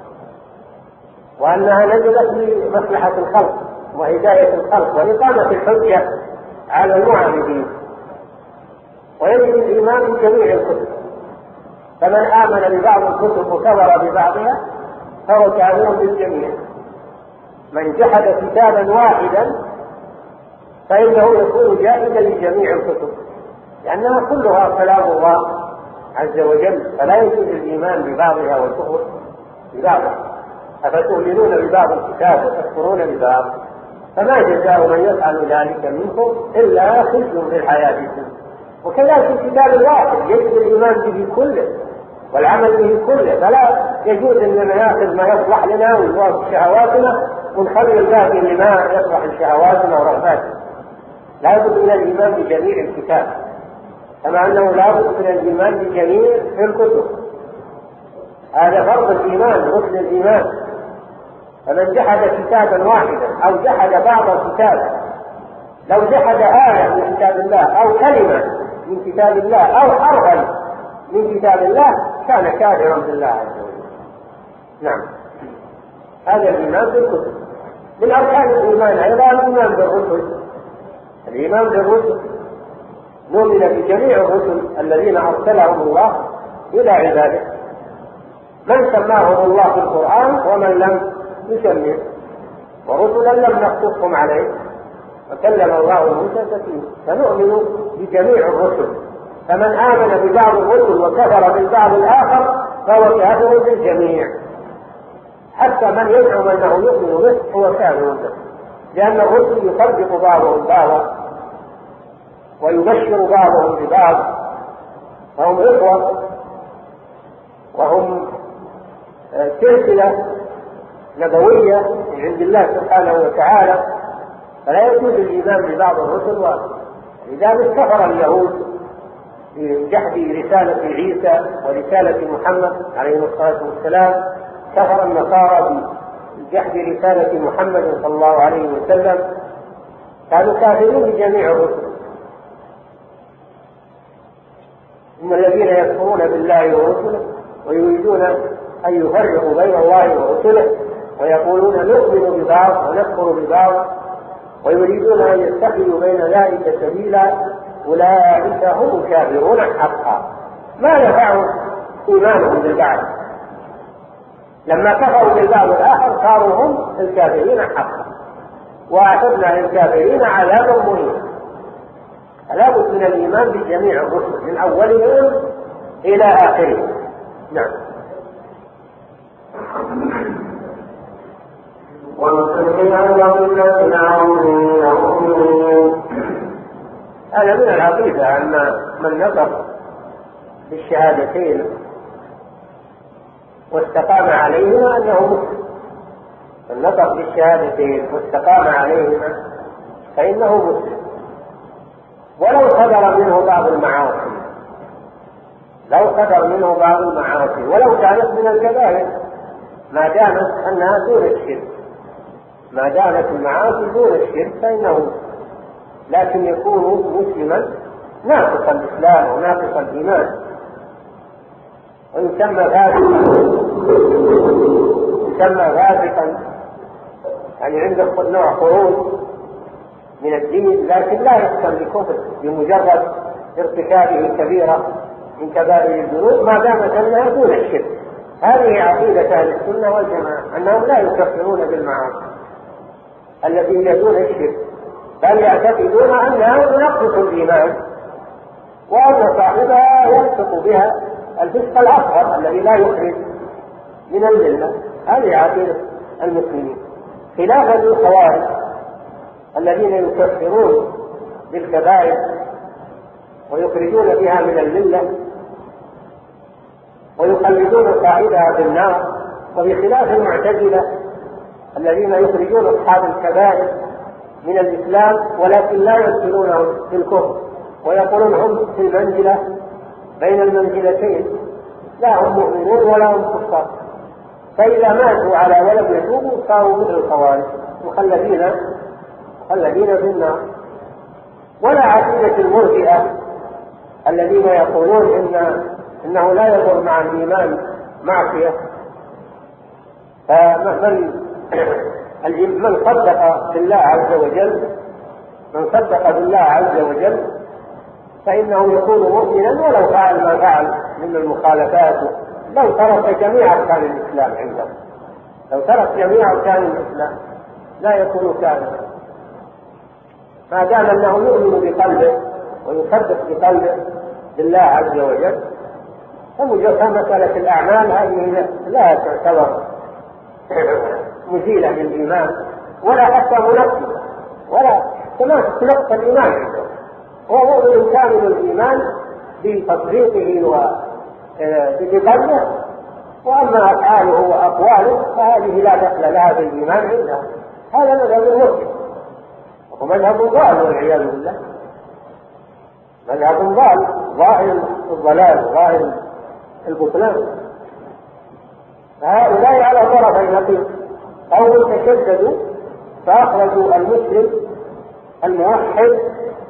وأنها نزلت لمصلحة الخلق وهداية الخلق وإقامة الحجة على المعاندين. ويجب الإيمان بجميع الكتب، فمن آمن ببعض الكتب وكفر ببعضها فهو كافر بالجميع. من جحد كتابا واحدا فإنه يكون جاحدا لجميع الكتب، لأنها كلها كلام الله عز وجل، فلا يجوز الإيمان ببعضها والكفر ببعضها. أفتؤمنون ببعض الكتاب وتكفرون ببعض؟ فما جزاء من يفعل ذلك منكم إلا خزي في الحياة الدنيا. وكذلك الكتاب الواحد يجب الإيمان به كله والعمل به كله، فلا يجوز أننا نأخذ ما يصلح لنا ويوافق شهواتنا ونخلي الباقي لما يصلح لشهواتنا ورغباتنا. لا بد من الإيمان بجميع الكتاب، كما أنه لا بد من الإيمان بجميع الكتب. هذا فرض الإيمان، ركن الإيمان. فمن جحد كتابا واحدا أو جحد بعض الكتاب، لو جحد آية من كتاب الله أو كلمة من كتاب الله أو حرفا من كتاب الله كان كافرا بالله عز وجل. نعم، هذا الإيمان بالكتب. من أركان الإيمان أيضا الإيمان بالرسل. الإيمان بالرسل، نؤمن بجميع الرسل الذين أرسلهم الله إلى عباده، من سماهم الله في القرآن ومن لم يسميه، ورسلا لم نقصصهم عليه، وكلم الله موسى تكليما. فنؤمن بجميع الرسل، فمن آمن ببعض الرسل وكفر بالبعض الآخر فهو كافر بالجميع، حتى من يزعم أنه يؤمن به هو كافر به، لأن الرسل يصدق بعضهم بعضا ويبشر بعضهم ببعض، فهم إخوة وهم سلسلة نبوية من عند الله سبحانه وتعالى، فلا يجوز الإيمان ببعض الرسل. ولذلك كفر اليهود بجحد رسالة عيسى ورسالة محمد عليه الصلاة والسلام، كفر النصارى بجحد رسالة محمد صلى الله عليه وسلم، كانوا كافرين بجميع الرسل. هم الذين يكفرون بالله ورسله ويريدون أن يفرقوا بين الله ورسله، ويقولون نؤمن ببعض ونكفر ببعض، ويريدون أن يتخذوا بين ذلك سبيلا، أولئك هم الكافرون حقا. ما نفعهم إيمانهم بالبعض، لما كفروا بالبعض الآخر صاروا هم الكافرين حقا، وأعتدنا للكافرين عذابا مهينا. فلا بد من الإيمان بجميع الرسل من أولهم إلى آخرهم. نعم. هذا من العقيدة أن من نطق بالشهادتين واستقام عليهما أنه مسلم. من نطق بالشهادتين واستقام عليهما فإنه مسلم، ولو صدر منه بعض المعاصي، ولو كانت من الكبائر، ما دامت أنها دون الشرك، ما دامت المعاصي دون الشرك فإنه، لكن يكون مسلما ناقص الإسلام وناقص الإيمان، ويسمى فاسقا، يعني عنده نوع خروج من الدين، لكن لا يحكم بكفر بمجرد ارتكابه كبيرة من كبائر الذنوب ما دامت أنها دون الشرك. هذه عقيدة أهل السنة والجماعة، أنهم لا يكفرون بالمعاصي التي هي دون الشرك، بل يعتقدون أنها تنقص الإيمان، وأن صاحبها يلصق بها الفسق الأصغر الذي لا يخرج من الملة. هذه عقيدة المسلمين، خلافا للخوارج الذين يكفرون بالكبائر ويخرجون بها من الملة ويخلدون صاحبها بالنار، وبخلاف المعتزلة الذين يخرجون أصحاب الكبائر من الإسلام ولكن لا يدخلونهم في الكفر، ويقولون هم في المنزلة بين المنزلتين، لا هم مؤمنون ولا هم كفار، فإذا ماتوا على ولم يتوبوا صاروا مثل الخوارج مخلدين في النار. ولا عقيدة المرجئة الذين يقولون إنه لا يضر مع الإيمان معصية. من صدق بالله عز وجل فإنه يكون مؤمنا ولو فعل ما فعل من المخالفات، لو ترك جميع أركان الإسلام عنده، لو ترك جميع أركان الإسلام لا يكون كافرا، ما دام أنه يؤمن بقلبه ويصدق بقلبه بالله عز وجل. فمسألة الأعمال هذه لا تعتبر مزيلة للإيمان ولا حتى منقصة، ولا كما تنقص الإيمان عنده. هو مؤمن كامل الإيمان بتصديقه وبقلبه، وأما أفعاله وأقواله فهذه لا دخل لها بالإيمان عنده. هذا مذهب المسلم، وهو مذهب ضال والعياذ بالله، مذهب ضال، ظاهر الضلال، ظاهر البطلان. فهؤلاء على طرفي نقيض، قوم تشددوا فأخرجوا المسلم الموحد،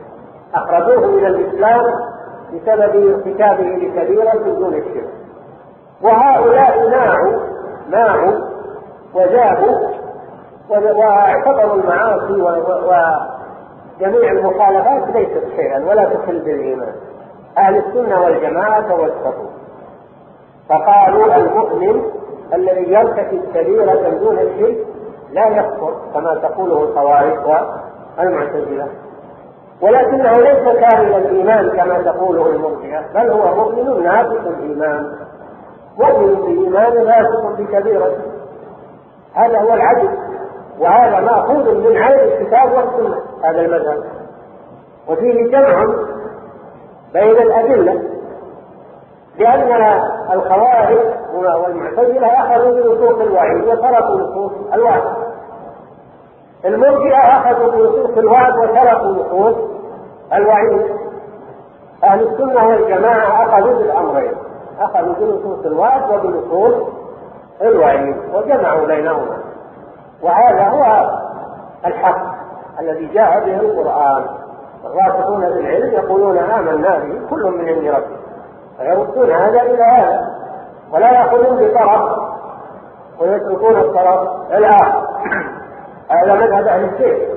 أخرجوه من الإسلام بسبب ارتكابه لكبيرة دون الشرك، وهؤلاء ماعوا وجابوا واعتبروا المعاصي وجميع المخالفات ليست شيئا ولا تخل بالإيمان. أهل السنة والجماعة توسطوا فقالوا المؤمن الذي يرتكب كبيرة دون الشرك لا يكفر كما تقوله الخوارج والمعتزلة، ولكنه ليس كامل الإيمان كما تقوله المرجئة، بل هو مؤمن ناقص الإيمان، مؤمن بإيمان ناقص بكبيرة. هذا هو العدل، وهذا مأخوذ من عين الكتاب والسنة هذا المذهب. وفيه جمع بين الأدلة، لأن الخوارج والمعتزلة أخذوا بنصوص الوعيد وتركوا نصوص الوعد، المرجئة أخذوا بنصوص الوعد وتركوا نصوص الوعيد. أهل السنة والجماعة أخذوا بالأمرين، أخذوا بنصوص الوعد وبنصوص الوعيد وجمعوا بينهما، وهذا هو الحق الذي جاء به القرآن. الراسخون بالعلم يقولون آمنا به كل من عند ربنا، فيردون هذا إلى هذا ولا يأخذون بطرف ويتركون الطرف الآخر. هذا مذهب أهل الزيغ،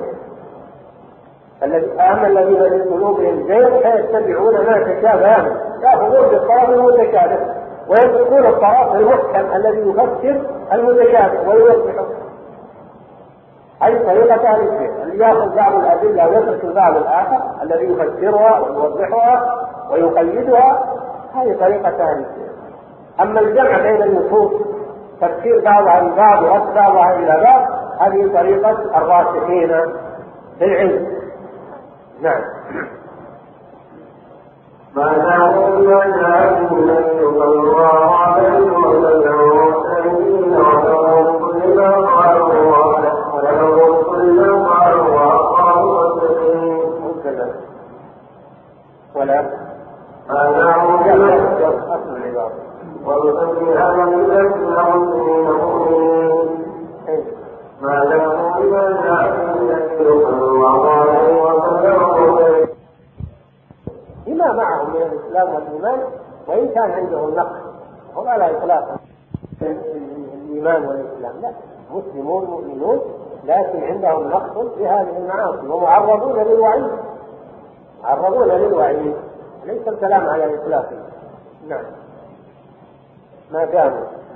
أما الذين في قلوبهم زيغ فيتبعون ما تشابه منه، يأخذون بالطرف المتشابه ويتركون الطرف المحكم الذي يفسر المتشابه ويوضحه. هذه طريقة أهل الزيغ، اللي يأخذ بعض الأدلة ويترك البعض الآخر الذي يفسرها ويوضحها ويقيدها، هذه طريقة أهل الزيغ. أما الجمع بين النصوص تفسير بعضها لبعض ورد بعضها إلى بعض، هذه طريقة الراسخين بالعلم. نعم. ما داموا يجعلون يصلى عليهم وتدعوا سبيل ولهم كل ما قالوا ولهم كل ما قالوا وأقاموا السبيل ولا ما داموا أصل العبارة ويصلي على المسلمين ما داموا يجعلون يصلى عليهم وتدعوا بما معهم من الإسلام والإيمان، وإن كان عندهم نقص هم على إطلاق الإيمان والإسلام، لا، مسلمون مؤمنون لكن عندهم نقص في هذه المعاصي ومعرضون للوعيد، معرضون للوعيد، ليس الكلام على إطلاقه. نعم. ما داموا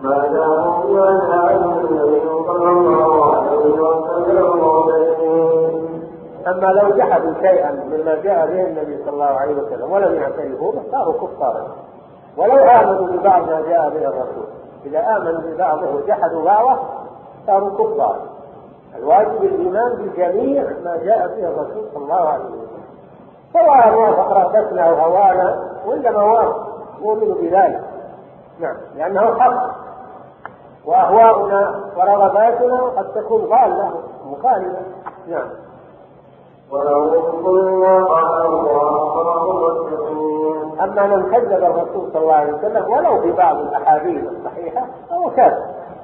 أما لو جحدوا شيئا مما جاء به النبي صلى الله عليه وسلم ولم يعترفوه صاروا كفارا، ولو آمنوا ببعض ما جاء به الرسول. إذا آمنوا ببعضه وجحدوا بعضه صاروا كفارا. الواجب الإيمان بجميع ما جاء به الرسول صلى الله عليه وسلم، سواء وافق رغبتنا أو هوانا ولا ما وافق نؤمن بذلك. نعم، لأنه حق، وأهواؤنا ورغباتنا قد تكون ضالة مخالفة. نعم. أما من كذب الرسول صلى الله عليه وسلم ولو ببعض الأحاديث الصحيحة فهو كاذب.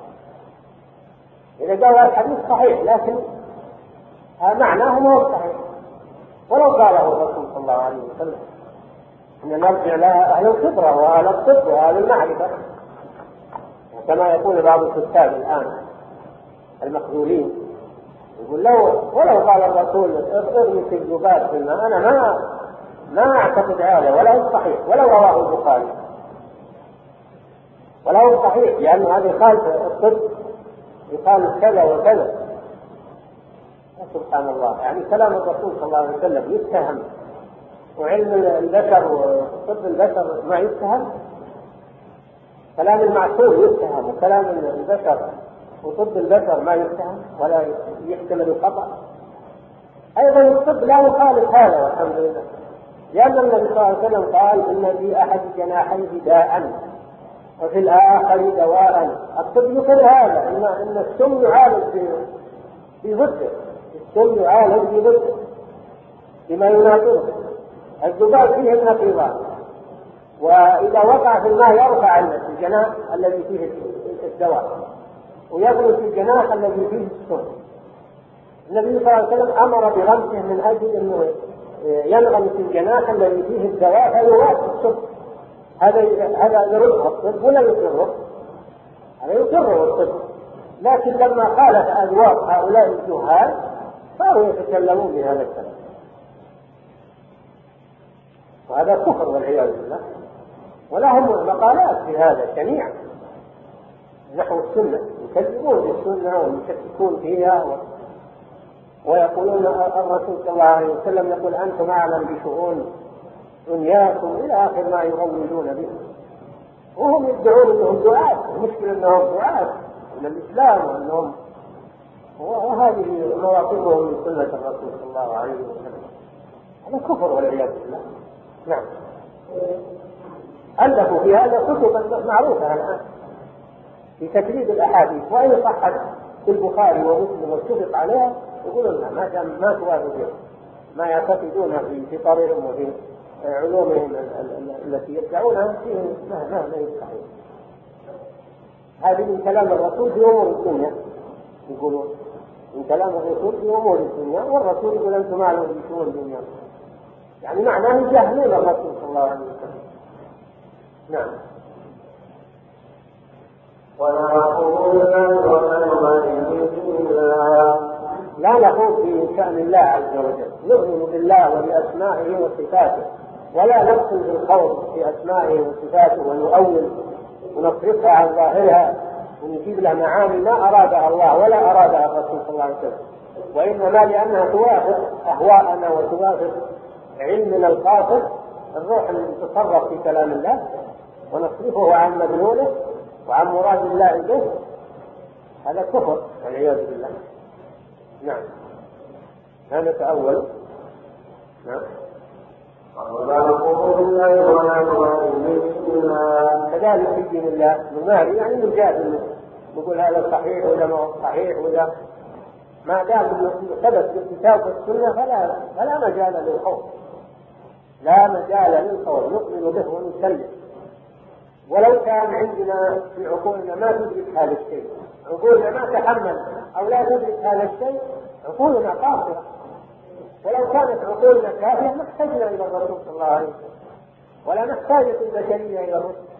إذا قال الحديث صحيح لكن معناه ما هو صحيح، ولو قاله الرسول صلى الله عليه وسلم، إن نرجع لها أهل الخبرة وأهل الطب وأهل المعرفة، كما يقول بعض الكتاب الآن المخذولين، يقول ولو قال الرسول ارمي في الذباب في الماء، أنا ما أعتقد هذا ولا هو صحيح، ولو رواه البخاري ولا هو صحيح، لأنه هذا يخالف الطب، يقال كذا وكذا. سبحان الله، يعني كلام الرسول صلى الله عليه وسلم يتهم، وعلم البشر وطب البشر ما يتهم، كلام المعصوم يتهم، وكلام البشر وطب البشر ما يتهم ولا يحتمل الخطأ. أيضا الطب لا يخالف هذا والحمد لله، لأن النبي صلى الله عليه وسلم قال إن في أحد جناحيه داء وفي الآخر دواء. الطب يقول هذا إن السم يعالج بضده، السم يعالج بضده بما يناقضه. الذباب فيه النقيضات، وإذا وقع في الماء يرفع الجناح الذي فيه الدواء ويغلق الجناح الذي فيه السم. النبي صلى الله عليه وسلم أمر بغمسه من أجل أنه ينغمس الجناح الذي فيه الدواء فيوافي السم. هذا يرده الطب ولا يقره؟ هذا يقره الطب، لكن لما خالف أذواق هؤلاء الجهال صاروا يتكلمون بهذا الكلام، وهذا كفر والعياذ بالله. ولهم مقالات في هذا شنيعة نحو السنة، يكذبون بالسنة ويشككون فيها ويقولون الرسول صلى الله عليه وسلم يقول أنتم أعلم بشؤون دنياكم إلى آخر ما يغولون به، وهم يدعون أنهم دعاة. المشكلة أنهم دعاة من الإسلام وهذه مواقفهم من سنة الرسول صلى الله عليه وسلم. هذا كفر والعياذ بالله. نعم. ألفوا في هذا كتبا معروفة الآن في تكذيب الأحاديث، وإن صحت في البخاري ومسلم واتفق عليها يقولون ما توافق ما يعتقدون في طريقهم وفي علومهم التي يدعونها فيه ما يستحيل. هذه من كلام الرسول في أمور الدنيا، يقولون من كلام الرسول في أمور الدنيا، والرسول يقول أنتم معلوم بشؤون الدنيا، يعني معناه يجهلون الرسول صلى الله عليه وسلم. نعم. لا نخوض في شأن الله عز وجل، نؤمن بالله وبأسمائه وصفاته، ولا ندخل في الخوض في أسمائه وصفاته ونؤول ونصرفها عن ظاهرها ونجيب لها معاني ما أرادها الله ولا أرادها الرسول صلى الله عليه وسلم، وإنما لأنها توافق أهواءنا وتوافق علمنا القاصر الروح اللي تتصرف في كلام الله ونصرفه عن مدلوله وعن مراد الله به، هذا كفر والعياذ بالله. نعم. هذا تأول. نعم. كذلك في دين الله نماري، يعني نجادل، نقول هذا صحيح ولا ما هو صحيح، ولا ما دام ثبت بالكتاب والسنة فلا مجال للخوف، لا مجال للخوف، نؤمن به ونسلم. ولو كان عندنا في عقولنا ما تدرك هذا الشيء، عقولنا ما تحمل أو لا تدرك هذا الشيء، عقولنا قاصرة. ولو كانت عقولنا كافية ما احتاجنا إلى الرسول صلى الله عليه وسلم، ولا نحتاج البشرية إلى الرسل.